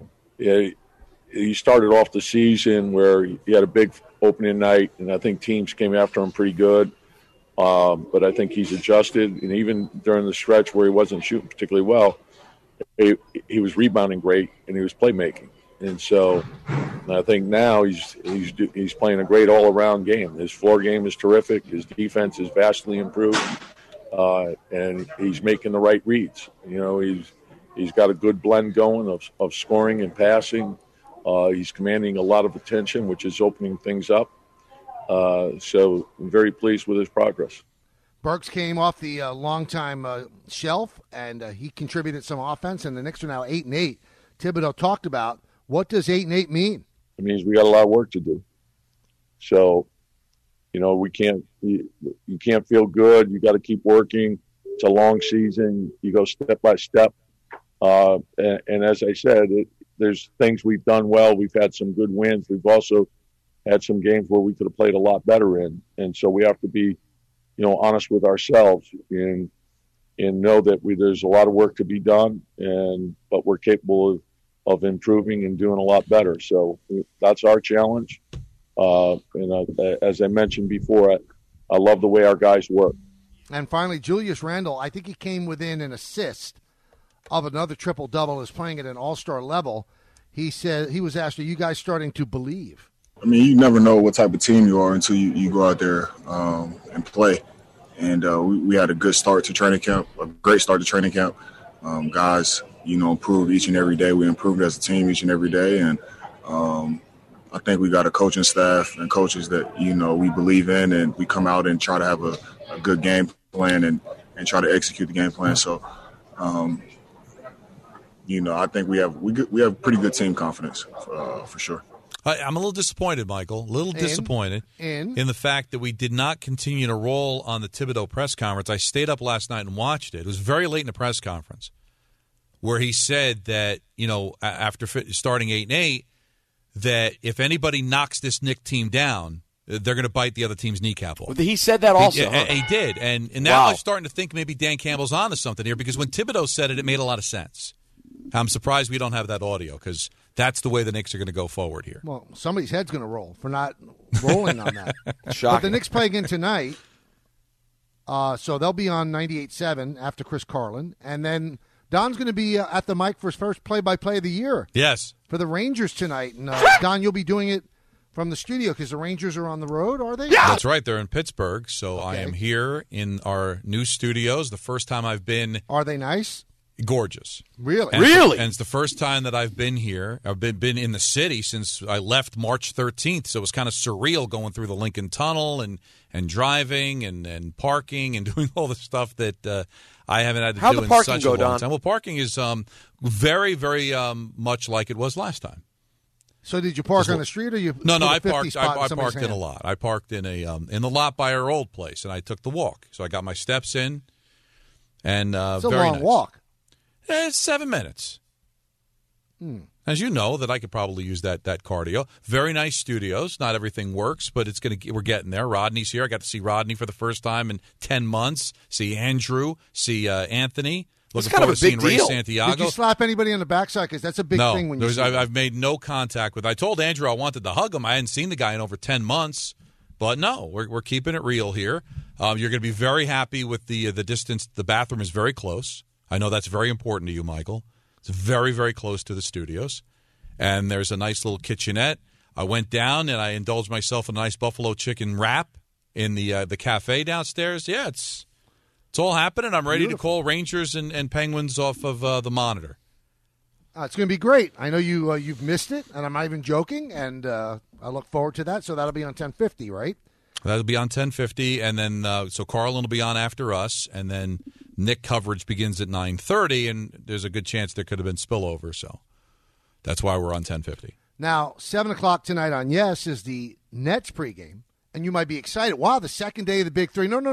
he started off the season where he had a big opening night, and I think teams came after him pretty good. But I think he's adjusted, and even during the stretch where he wasn't shooting particularly well, he was rebounding great and he was playmaking. And so I think now he's playing a great all-around game. His floor game is terrific. His defense is vastly improved, and he's making the right reads. He's got a good blend going of scoring and passing. He's commanding a lot of attention, which is opening things up. So I'm very pleased with his progress. Burks came off the longtime shelf, and he contributed some offense, and the Knicks are now 8-8. Thibodeau talked about, what does 8-8 mean? It means we got a lot of work to do. So, you can't feel good. You got to keep working. It's a long season. You go step by step. And as I said, there's things we've done well. We've had some good wins. We've also had some games where we could have played a lot better in. And so we have to be, honest with ourselves and know that there's a lot of work to be done, but we're capable of improving and doing a lot better. So that's our challenge. As I mentioned before, I love the way our guys work. And finally, Julius Randle, I think he came within an assist of another triple-double, is playing at an all-star level. He said he was asked, are you guys starting to believe? I mean, you never know what type of team you are until you go out there and play. And we had a good start to training camp, a great start to training camp. Guys, improve each and every day. We improved as a team each and every day. And I think we got a coaching staff and coaches that, we believe in, and we come out and try to have a good game plan and try to execute the game plan. So, I think we have pretty good team confidence for sure. I'm a little disappointed, Michael. A little disappointed in the fact that we did not continue to roll on the Thibodeau press conference. I stayed up last night and watched it. It was very late in the press conference where he said that, after starting 8-8, that if anybody knocks this Knick team down, they're going to bite the other team's kneecap off. He said that also. He did. And now I'm starting to think maybe Dan Campbell's on to something here, because when Thibodeau said it, it made a lot of sense. I'm surprised we don't have that audio, because that's the way the Knicks are going to go forward here. Well, somebody's head's going to roll for not rolling on that. Shocking. But the Knicks play again tonight, so they'll be on 98.7 after Chris Carlin. And then Don's going to be at the mic for his first play-by-play of the year. Yes. For the Rangers tonight. And Don, you'll be doing it from the studio because the Rangers are on the road, are they? Yeah. That's right. They're in Pittsburgh, so okay. I am here in our new studios. The first time I've been. Are they nice? Gorgeous. Really? And it's the first time that I've been here. I've been in the city since I left March 13th, so it was kind of surreal going through the Lincoln Tunnel and driving and parking and doing all the stuff that I haven't had to do in such a long time. Well, parking is very, very much like it was last time. So did you park on the street, or you? No, I parked. I parked in a lot. I parked in in the lot by our old place, and I took the walk. So I got my steps in, and it's a very long nice. walk. It's 7 minutes. As you know, that I could probably use that cardio. Very nice studios. Not everything works, but we're getting there. Rodney's here. I got to see Rodney for the first time in 10 months. See Andrew. See Anthony. Looking forward to seeing Ray Santiago. Did you slap anybody on the backside? Because that's a big thing when you see I've made no contact with. I told Andrew I wanted to hug him. I hadn't seen the guy in over 10 months. But no, we're keeping it real here. You're going to be very happy with the distance. The bathroom is very close. I know that's very important to you, Michael. It's very, very close to the studios. And there's a nice little kitchenette. I went down and I indulged myself in a nice buffalo chicken wrap in the cafe downstairs. Yeah, it's all happening. I'm ready to call Rangers and Penguins off of the monitor. It's going to be great. I know you've missed it, and I'm not even joking, and I look forward to that. So that'll be on 1050, right? That'll be on 1050, and then so Carlin will be on after us, and then Knick coverage begins at 9:30, and there's a good chance there could have been spillover, so that's why we're on 1050. Now, 7 o'clock tonight on Yes is the Nets pregame, and you might be excited. Wow, the second day of the Big Three. No.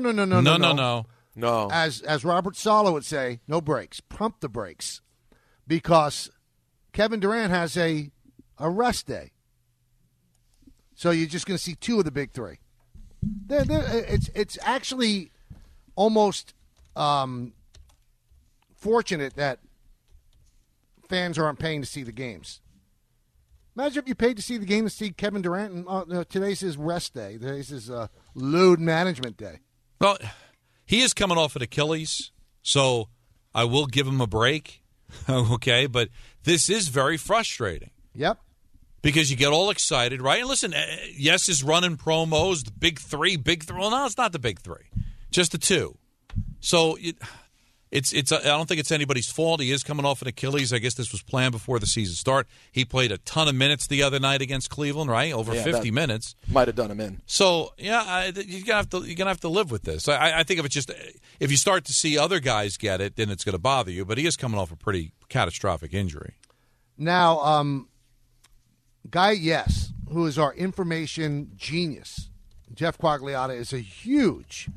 No. As Robert Saleh would say, no breaks. Pump the brakes, because Kevin Durant has a rest day. So you're just going to see two of the Big Three. It's actually almost fortunate that fans aren't paying to see the games. Imagine if you paid to see the game to see Kevin Durant, and today's his rest day. Today's his load management day. Well, he is coming off an Achilles, so I will give him a break, okay? But this is very frustrating. Yep. Because you get all excited, right? And listen, Yes is running promos, the Big Three. Well, no, it's not the Big Three, just the two. So it's. I don't think it's anybody's fault. He is coming off an Achilles. I guess this was planned before the season start. He played a ton of minutes the other night against Cleveland, right? Over 50 minutes. Might have done him in. So yeah, you're gonna have to live with this. I think if you start to see other guys get it, then it's going to bother you. But he is coming off a pretty catastrophic injury. Now, Guy Yes, who is our information genius, Jeff Quagliata, is a huge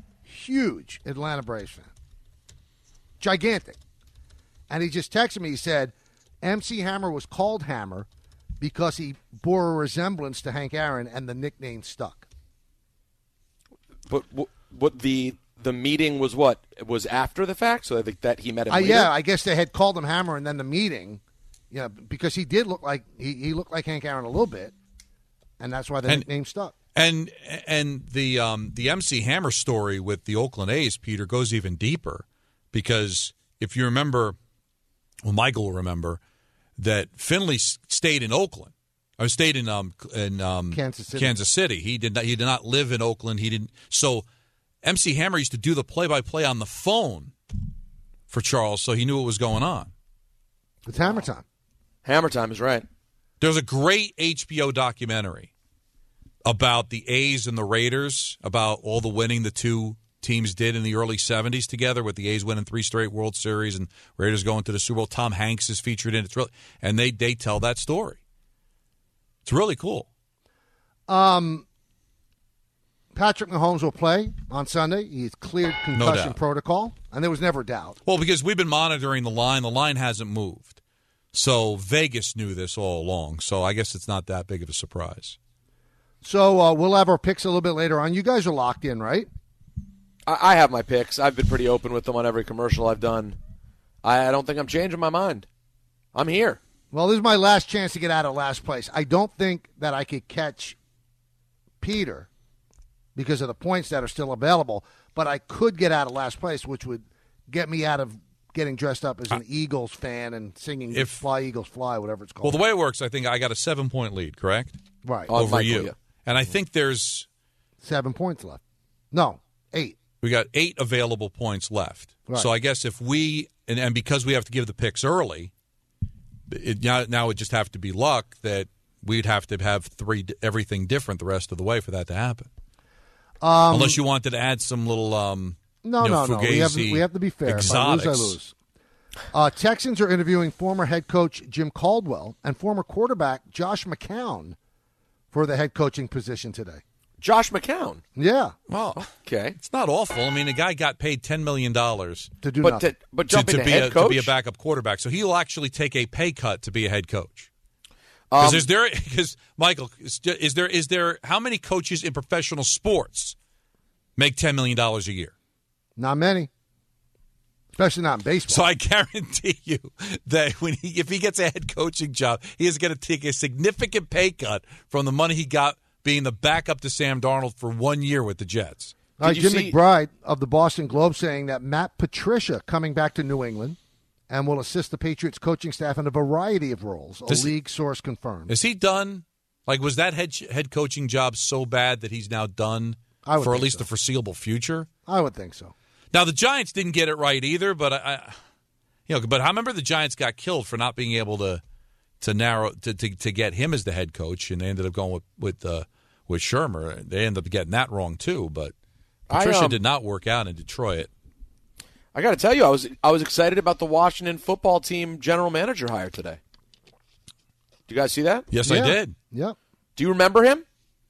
Atlanta Braves fan. Gigantic. And he just texted me. He said, MC Hammer was called Hammer because he bore a resemblance to Hank Aaron, and the nickname stuck. But what the meeting was? What was after the fact? So I think that he met him. Yeah, I guess they had called him Hammer, and then the meeting, because he did look like he looked like Hank Aaron a little bit, and that's why the nickname stuck. And the MC Hammer story with the Oakland A's, Peter, goes even deeper, because if you remember, well, Michael will remember that Finley stayed in Oakland. Or stayed in Kansas City. Kansas City. He did not live in Oakland. He didn't. So MC Hammer used to do the play-by-play on the phone for Charles, so he knew what was going on. It's Hammer Time. Hammer Time is right. There's a great HBO documentary about the A's and the Raiders, about all the winning the two teams did in the early 70s together, with the A's winning 3 straight World Series and Raiders going to the Super Bowl. Tom Hanks is featured in it. And they tell that story. It's really cool. Patrick Mahomes will play on Sunday. He's cleared concussion protocol, and there was never a doubt. Well, because we've been monitoring the line. The line hasn't moved. So Vegas knew this all along. So I guess it's not that big of a surprise. So we'll have our picks a little bit later on. You guys are locked in, right? I have my picks. I've been pretty open with them on every commercial I've done. I don't think I'm changing my mind. I'm here. Well, this is my last chance to get out of last place. I don't think that I could catch Peter because of the points that are still available, but I could get out of last place, which would get me out of getting dressed up as an Eagles fan and singing Fly, Eagles, Fly, whatever it's called. Well, the way it works, I think I got a 7-point lead, correct? Right. Over Michael, you. yeah. And I think there's 7 points left. No, 8. We got 8 available points left. Right. So I guess if we, and because we have to give the picks early, now it would just have to be luck that we'd have to have everything different the rest of the way for that to happen. Unless you wanted to add some little No. We have to be fair. Exotics. If I lose, I lose. Texans are interviewing former head coach Jim Caldwell and former quarterback Josh McCown for the head coaching position today. Josh McCown? Yeah. Well, okay. It's not awful. I mean, the guy got paid $10 million to do nothing. But jumping to to head coach? To be a backup quarterback. So he'll actually take a pay cut to be a head coach. Because Michael, is there how many coaches in professional sports make $10 million a year? Not many. Especially not in baseball. So I guarantee you that if he gets a head coaching job, he is going to take a significant pay cut from the money he got being the backup to Sam Darnold for 1 year with the Jets. Jim McBride of the Boston Globe saying that Matt Patricia coming back to New England and will assist the Patriots coaching staff in a variety of roles. A league source confirmed. Is he done? Like, was that head coaching job so bad that he's now done for at least the foreseeable future? I would think so. Now, the Giants didn't get it right either, but but I remember the Giants got killed for not being able to get him as the head coach, and they ended up going with Shermer. They ended up getting that wrong too. But Patricia did not work out in Detroit. I got to tell you, I was excited about the Washington football team general manager hire today. Did you guys see that? Yes, I did. Yep. Do you remember him?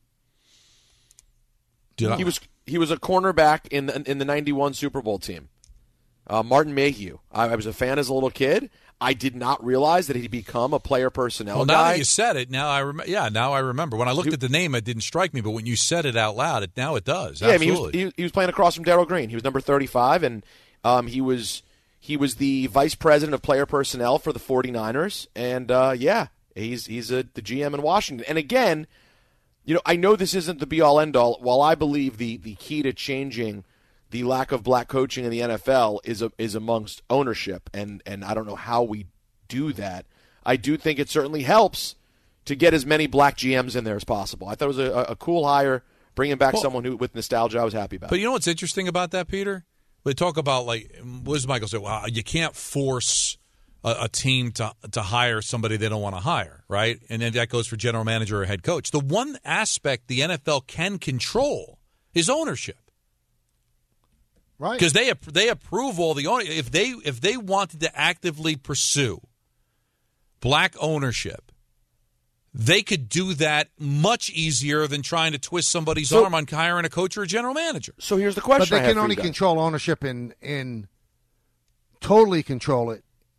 Did I? He was a cornerback in the '91 Super Bowl team. Martin Mayhew. I was a fan as a little kid. I did not realize that he'd become a player personnel guy. Now that you said it, now I remember. When I looked at the name, it didn't strike me, but when you said it out loud, now it does. Yeah, absolutely. I mean, he was playing across from Darryl Green. He was number 35, and he was the vice president of player personnel for the 49ers. And he's the GM in Washington. And again, I know this isn't the be-all, end-all. While I believe the key to changing the lack of black coaching in the NFL is amongst ownership, and I don't know how we do that. I do think it certainly helps to get as many black GMs in there as possible. I thought it was a cool hire, bringing back someone who with nostalgia I was happy about. But you know what's interesting about that, Peter? They talk about, like, what does Michael say? Well, you can't force a team to hire somebody they don't want to hire, right? And then that goes for general manager or head coach. The one aspect the NFL can control is ownership. Right. Because they approve all the ownership. If they wanted to actively pursue black ownership, they could do that much easier than trying to twist somebody's arm on hiring a coach or a general manager. So here's the question. But they can only control ownership in totally control it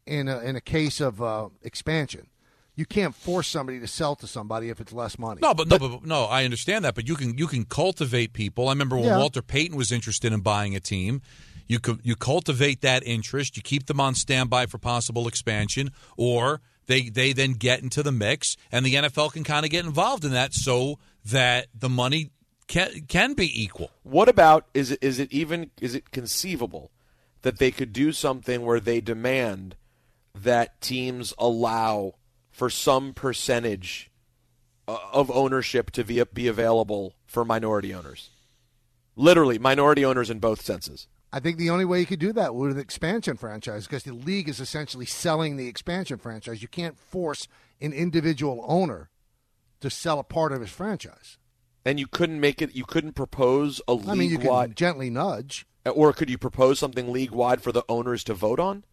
in a case of expansion. You can't force somebody to sell to somebody if it's less money. No, I understand that, but you can cultivate people. I remember when Walter Payton was interested in buying a team. You cultivate that interest. You keep them on standby for possible expansion, or they then get into the mix, and the NFL can kind of get involved in that so that the money can be equal. What about is it conceivable that they could do something where they demand that teams allow for some percentage of ownership to be available for minority owners? Literally, minority owners in both senses. I think the only way you could do that with an expansion franchise, because the league is essentially selling the expansion franchise. You can't force an individual owner to sell a part of his franchise. And you couldn't propose a league-wide... I mean, you can gently nudge. Or could you propose something league-wide for the owners to vote on?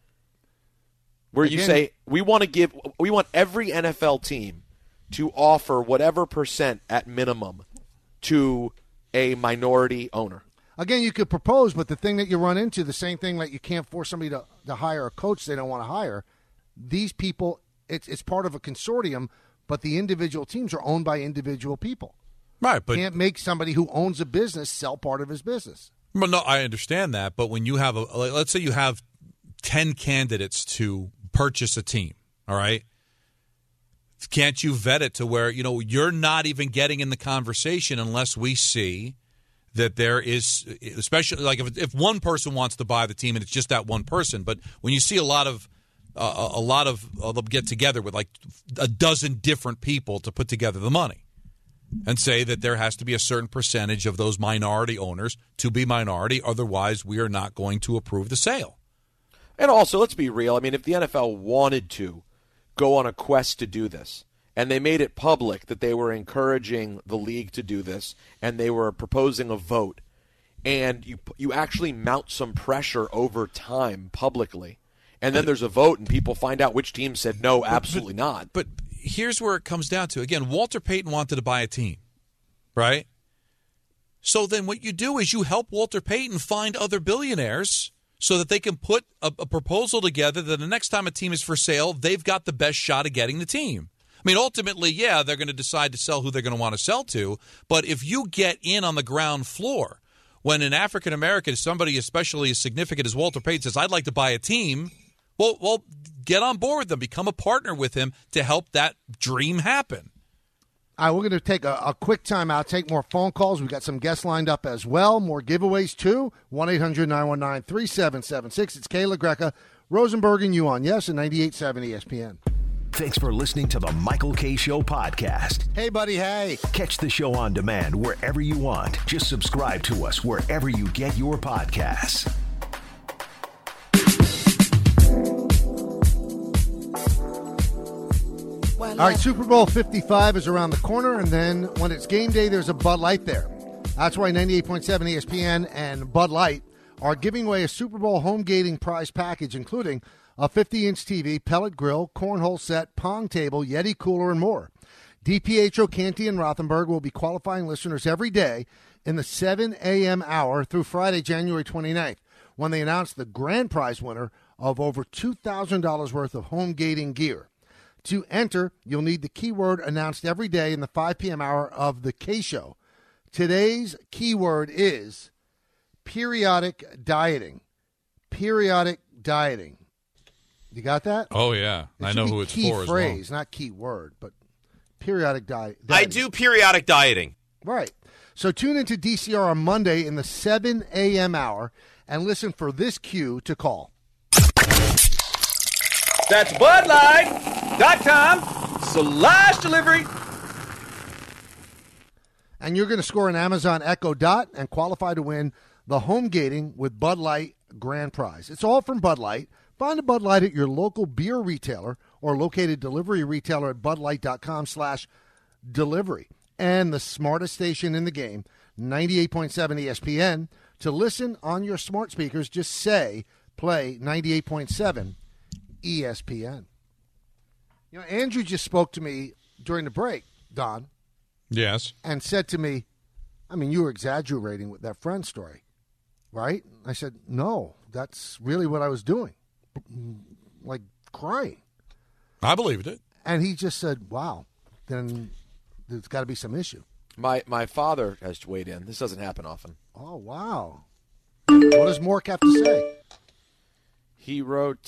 Where you say, we want every NFL team to offer whatever percent at minimum to a minority owner. Again, you could propose, but the thing that you run into, the same thing that you can't force somebody to hire a coach they don't want to hire. These people, it's part of a consortium, but the individual teams are owned by individual people. Right, but can't make somebody who owns a business sell part of his business. Well, no, I understand that, but when you have let's say you have 10 candidates to purchase a team, all right? Can't you vet it to where, you're not even getting in the conversation unless we see that there is, especially like if one person wants to buy the team and it's just that one person, but when you see a lot of they'll get together with like a dozen different people to put together the money and say that there has to be a certain percentage of those minority owners to be minority, otherwise we are not going to approve the sale. And also, let's be real. I mean, if the NFL wanted to go on a quest to do this, and they made it public that they were encouraging the league to do this, and they were proposing a vote, and you actually mount some pressure over time publicly, and then there's a vote, and people find out which team said no, absolutely not. But here's where it comes down to. Again, Walter Payton wanted to buy a team, right? So then what you do is you help Walter Payton find other billionaires so that they can put a proposal together that the next time a team is for sale, they've got the best shot of getting the team. I mean, ultimately, yeah, they're going to decide to sell who they're going to want to sell to, but if you get in on the ground floor, when an African-American, somebody especially as significant as Walter Payton says, I'd like to buy a team, well, get on board with them, become a partner with him to help that dream happen. All right, we're going to take a quick time out, take more phone calls. We've got some guests lined up as well, more giveaways too. 1-800-919-3776. It's Kayla Greca, Rosenberg, and you on Yes and 98.7 ESPN. Thanks for listening to the Michael K. Show podcast. Hey, buddy, hey. Catch the show on demand wherever you want. Just subscribe to us wherever you get your podcasts. All right, Super Bowl 55 is around the corner, and then when it's game day, there's a Bud Light there. That's why 98.7 ESPN and Bud Light are giving away a Super Bowl home gating prize package, including a 50-inch TV, pellet grill, cornhole set, pong table, Yeti cooler, and more. DPHO Canty and Rothenberg will be qualifying listeners every day in the 7 a.m. hour through Friday, January 29th, when they announce the grand prize winner of over $2,000 worth of home gating gear. To enter, you'll need the keyword announced every day in the 5 p.m. hour of the K-Show. Today's keyword is periodic dieting. Periodic dieting. You got that? Oh, yeah. I know who it's for as well. Key phrase, not key word, but periodic dieting. I do periodic dieting. Right. So tune into DCR on Monday in the 7 a.m. hour and listen for this cue to call. That's BudLight.com/delivery. And you're going to score an Amazon Echo Dot and qualify to win the home gating with Bud Light grand prize. It's all from Bud Light. Find a Bud Light at your local beer retailer or located delivery retailer at budlight.com/delivery. And the smartest station in the game, 98.7 ESPN. To listen on your smart speakers, just say play 98.7 ESPN. You know, Andrew just spoke to me during the break, Don. Yes. And said to me, I mean, you were exaggerating with that friend story, right? I said, no, that's really what I was doing. like crying. I believed it. And he just said, wow, then there's got to be some issue. My father has weighed in. This doesn't happen often. Oh, wow. What does Mork have to say? He wrote,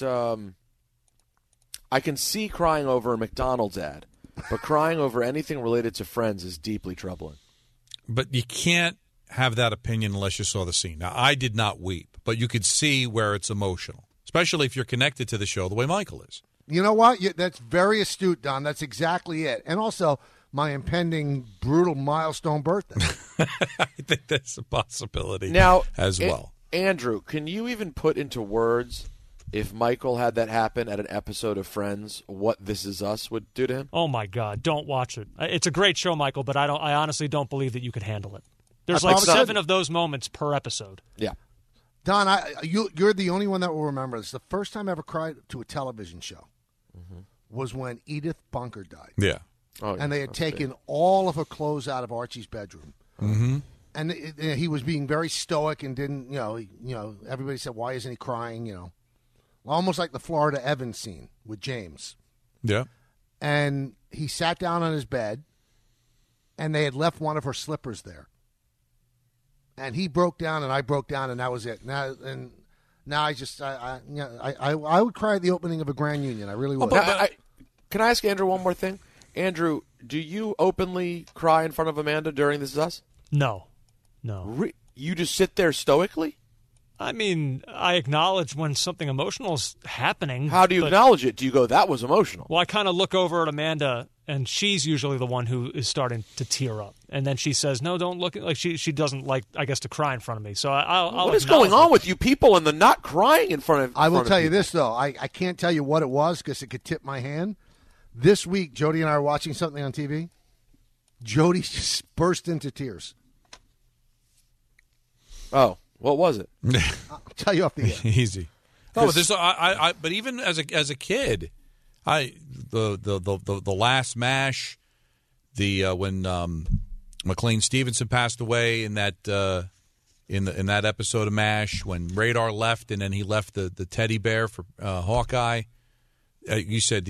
I can see crying over a McDonald's ad, but crying over anything related to Friends is deeply troubling. But you can't have that opinion unless you saw the scene. Now, I did not weep, but you could see where it's emotional, especially if you're connected to the show the way Michael is. You know what? That's very astute, Don. That's exactly it. And also, my impending brutal milestone birthday. I think that's a possibility now, as well. Andrew, can you even put into words, if Michael had that happen at an episode of Friends, what This Is Us would do to him? Oh, my God. Don't watch it. It's a great show, Michael, but I honestly don't believe that you could handle it. There's like 7 of those moments per episode. Yeah. Don, you're the only one that will remember this. The first time I ever cried to a television show was when Edith Bunker died. Yeah. And they had taken all of her clothes out of Archie's bedroom. Mm-hmm. And he was being very stoic and didn't, everybody said, why isn't he crying, Almost like the Florida Evans scene with James. Yeah. And he sat down on his bed, and they had left one of her slippers there. And he broke down, and I broke down, and that was it. Now I would cry at the opening of a Grand Union. I really would. Can I ask Andrew one more thing? Andrew, do you openly cry in front of Amanda during This Is Us? No. You just sit there stoically? I mean, I acknowledge when something emotional is happening. How do you acknowledge it? Do you go, that was emotional? Well, I kind of look over at Amanda, and she's usually the one who is starting to tear up. And then she says, no, don't look. Like she doesn't like, I guess, to cry in front of me. So I'll What is going on with you people and the not crying in front of I will tell you this, though. I can't tell you what it was because it could tip my hand. This week, Jody and I are watching something on TV. Jody just burst into tears. Oh, what was it? I'll tell you off the air. Easy. No, but even as a kid, the last MASH, when McLean Stevenson passed away in that in that episode of MASH, when Radar left and then he left the teddy bear for Hawkeye. You said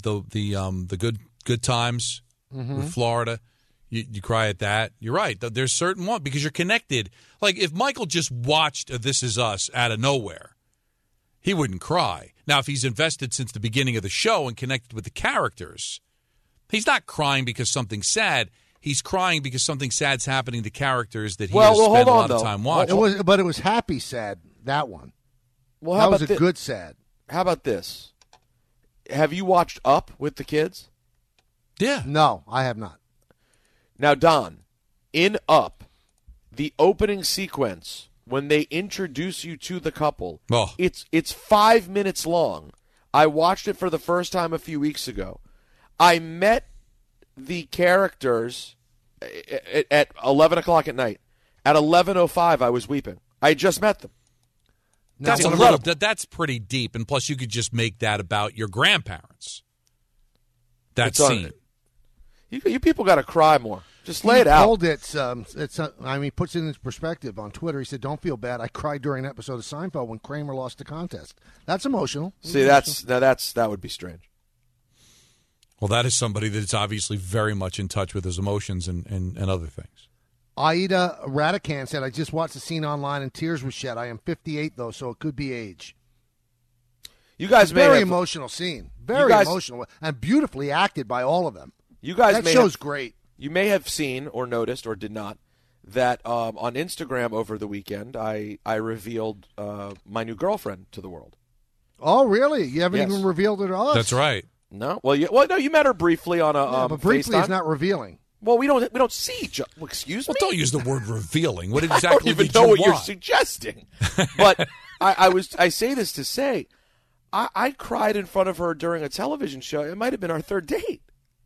the good times with Florida. You cry at that. You're right. There's certain one because you're connected. Like if Michael just watched This Is Us out of nowhere, he wouldn't cry. Now, if he's invested since the beginning of the show and connected with the characters, he's not crying because something's sad. He's crying because something sad's happening to characters that he has spent a lot of time watching. But it was happy sad, that one. Well, that was a good sad. How about this? Have you watched Up with the kids? Yeah. No, I have not. Now, Don, in Up, the opening sequence, when they introduce you to the couple, it's 5 minutes long. I watched it for the first time a few weeks ago. I met the characters at 11 o'clock at night. At 11:05, I was weeping. I just met them. That's pretty deep, and plus you could just make that about your grandparents. That scene. You people got to cry more. Just lay it out. He puts it in his perspective on Twitter. He said, "Don't feel bad. I cried during an episode of Seinfeld when Kramer lost the contest." That's emotional. See, that would be strange. Well, that is somebody that's obviously very much in touch with his emotions and other things. Aida Radican said, "I just watched the scene online and tears were shed. I am 58 though, so it could be age." You guys very emotional scene, very emotional, and beautifully acted by all of them. You guys, that show's great. You may have seen or noticed or did not that on Instagram over the weekend, I revealed my new girlfriend to the world. Oh, really? You haven't even revealed it to us. That's right. No. Well, no. You met her briefly on a. But briefly FaceTime. is not revealing. Well, we don't see each other. Well, excuse me. Well, don't use the word revealing. What exactly? I don't even know what you're suggesting. But I say this to say, I cried in front of her during a television show. It might have been our third date.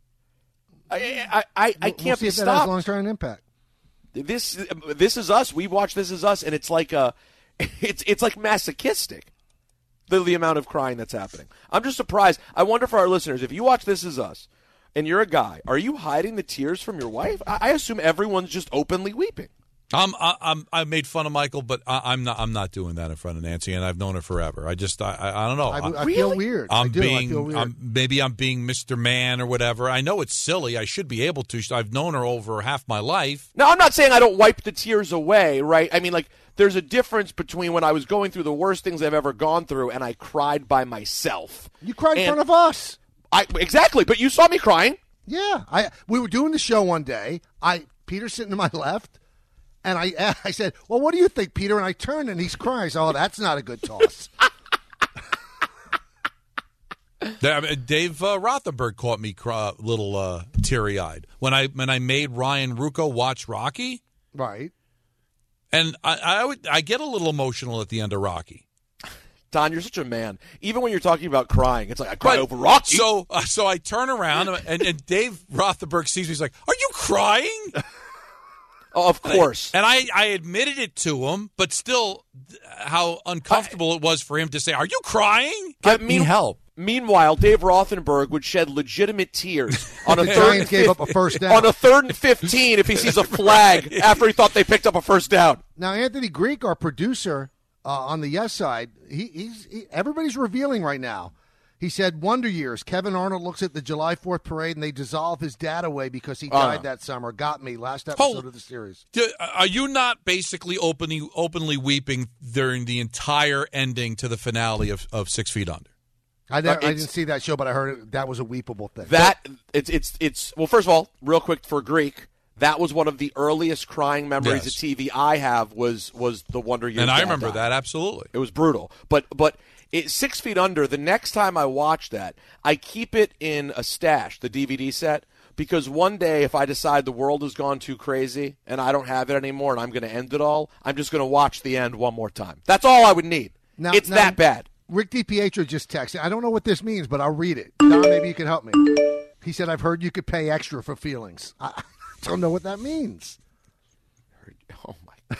I can't see be if stopped. That has long-term impact. This Is Us. We watch This Is Us, and it's like it's like masochistic. The amount of crying that's happening. I'm just surprised. I wonder for our listeners, if you watch This Is Us, and you're a guy, are you hiding the tears from your wife? I assume everyone's just openly weeping. I made fun of Michael, but I'm not doing that in front of Nancy, and I've known her forever. I don't know. I feel weird. I feel weird. Maybe I'm being Mr. Man or whatever. I know it's silly. I should be able to. I've known her over half my life. No, I'm not saying I don't wipe the tears away, right? I mean, like, there's a difference between when I was going through the worst things I've ever gone through and I cried by myself. You cried in front of us. Exactly, but you saw me crying. Yeah. We were doing the show one day. Peter's sitting to my left. And I said, well, what do you think, Peter? And I turned, and he's crying. So, that's not a good toss. Dave Rothenberg caught me a little teary-eyed when I made Ryan Ruocco watch Rocky. Right. And I get a little emotional at the end of Rocky. Don, you're such a man. Even when you're talking about crying, it's like, I cry over Rocky. So I turn around, and Dave Rothenberg sees me. He's like, are you crying? Oh, of course. And I admitted it to him, but still, how uncomfortable it was for him to say, are you crying? Get me help. Meanwhile, Dave Rothenberg would shed legitimate tears on a Giants gave up a first down. On a 3rd and 15 if he sees a flag after he thought they picked up a first down. Now, Anthony Greek, our producer on the Yes side, everybody's revealing right now. He said, Wonder Years. Kevin Arnold looks at the July 4th parade, and they dissolve his dad away because he died that summer. Got me. Last episode of the series. Are you not basically openly weeping during the entire ending to the finale of 6 Feet Under? I didn't see that show, but I heard that was a weepable thing. Well, first of all, real quick for Greek, that was one of the earliest crying memories of TV I have was the Wonder Years. And I remember that, absolutely. It was brutal. But 6 Feet Under, the next time I watch that, I keep it in a stash, the DVD set, because one day if I decide the world has gone too crazy and I don't have it anymore and I'm going to end it all, I'm just going to watch the end one more time. That's all I would need. It's that bad. Rick DiPietro just texted. I don't know what this means, but I'll read it. Don, maybe you can help me. He said, I've heard you could pay extra for feelings. I don't know what that means. Oh, my.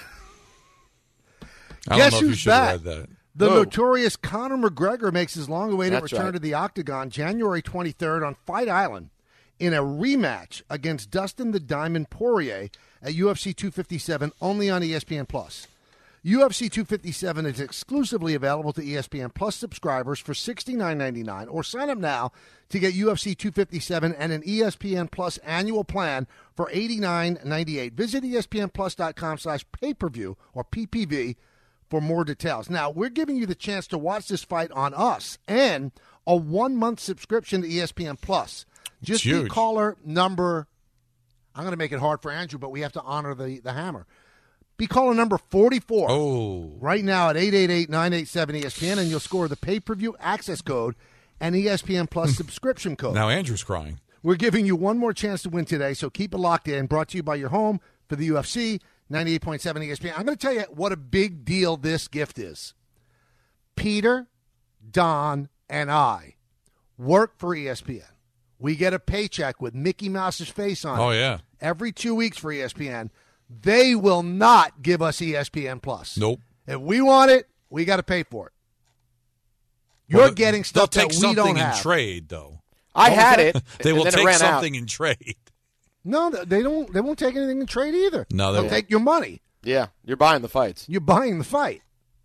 I Guess don't know if you who's should have back? read that. The notorious Conor McGregor makes his long-awaited return right. to the Octagon January 23rd on Fight Island in a rematch against Dustin the Diamond Poirier at UFC 257, only on ESPN+. UFC 257 is exclusively available to ESPN Plus subscribers for $69.99, or sign up now to get UFC 257 and an ESPN Plus annual plan for $89.98. Visit ESPNplus.com/pay-per-view or PPV for more details. Now, we're giving you the chance to watch this fight on us and a 1-month subscription to ESPN Plus. Just be caller number, I'm going to make it hard for Andrew, but we have to honor the hammer. Be caller number 44 right now at 888-987-ESPN, and you'll score the pay-per-view access code and ESPN Plus subscription code. Now Andrew's crying. We're giving you one more chance to win today, so keep it locked in. Brought to you by your home for the UFC, 98.7 ESPN. I'm going to tell you what a big deal this gift is. Peter, Don, and I work for ESPN. We get a paycheck with Mickey Mouse's face on it. Oh, yeah. Every 2 weeks for ESPN. They will not give us ESPN Plus. Nope. If we want it, we got to pay for it. You're getting stuff that we don't have. They'll take something in trade, though. I had it. They will and then take it ran something out. in trade. No, they don't. They won't take anything in trade either. No, they'll take your money. Yeah, you're buying the fights. You're buying the fight.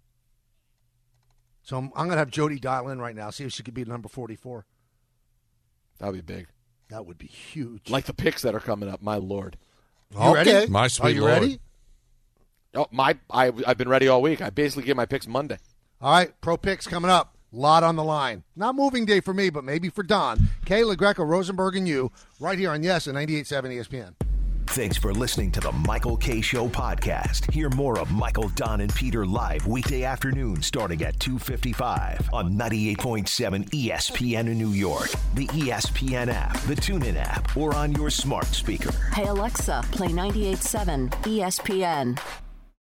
So I'm going to have Jody dial in right now, see if she could be number 44. That would be big. That would be huge. Like the picks that are coming up, my Lord. You ready? My sweet Are you Lord. ready? Oh, I've been ready all week. I basically gave my picks Monday. All right, pro picks coming up. Lot on the line. Not moving day for me, but maybe for Don. Kay, LaGreca, Rosenberg, and you, right here on Yes and 98.7 ESPN. Thanks for listening to the Michael K. Show podcast. Hear more of Michael, Don, and Peter live weekday afternoon starting at 2:55 on 98.7 ESPN in New York, the ESPN app, the TuneIn app, or on your smart speaker. Hey, Alexa, play 98.7 ESPN.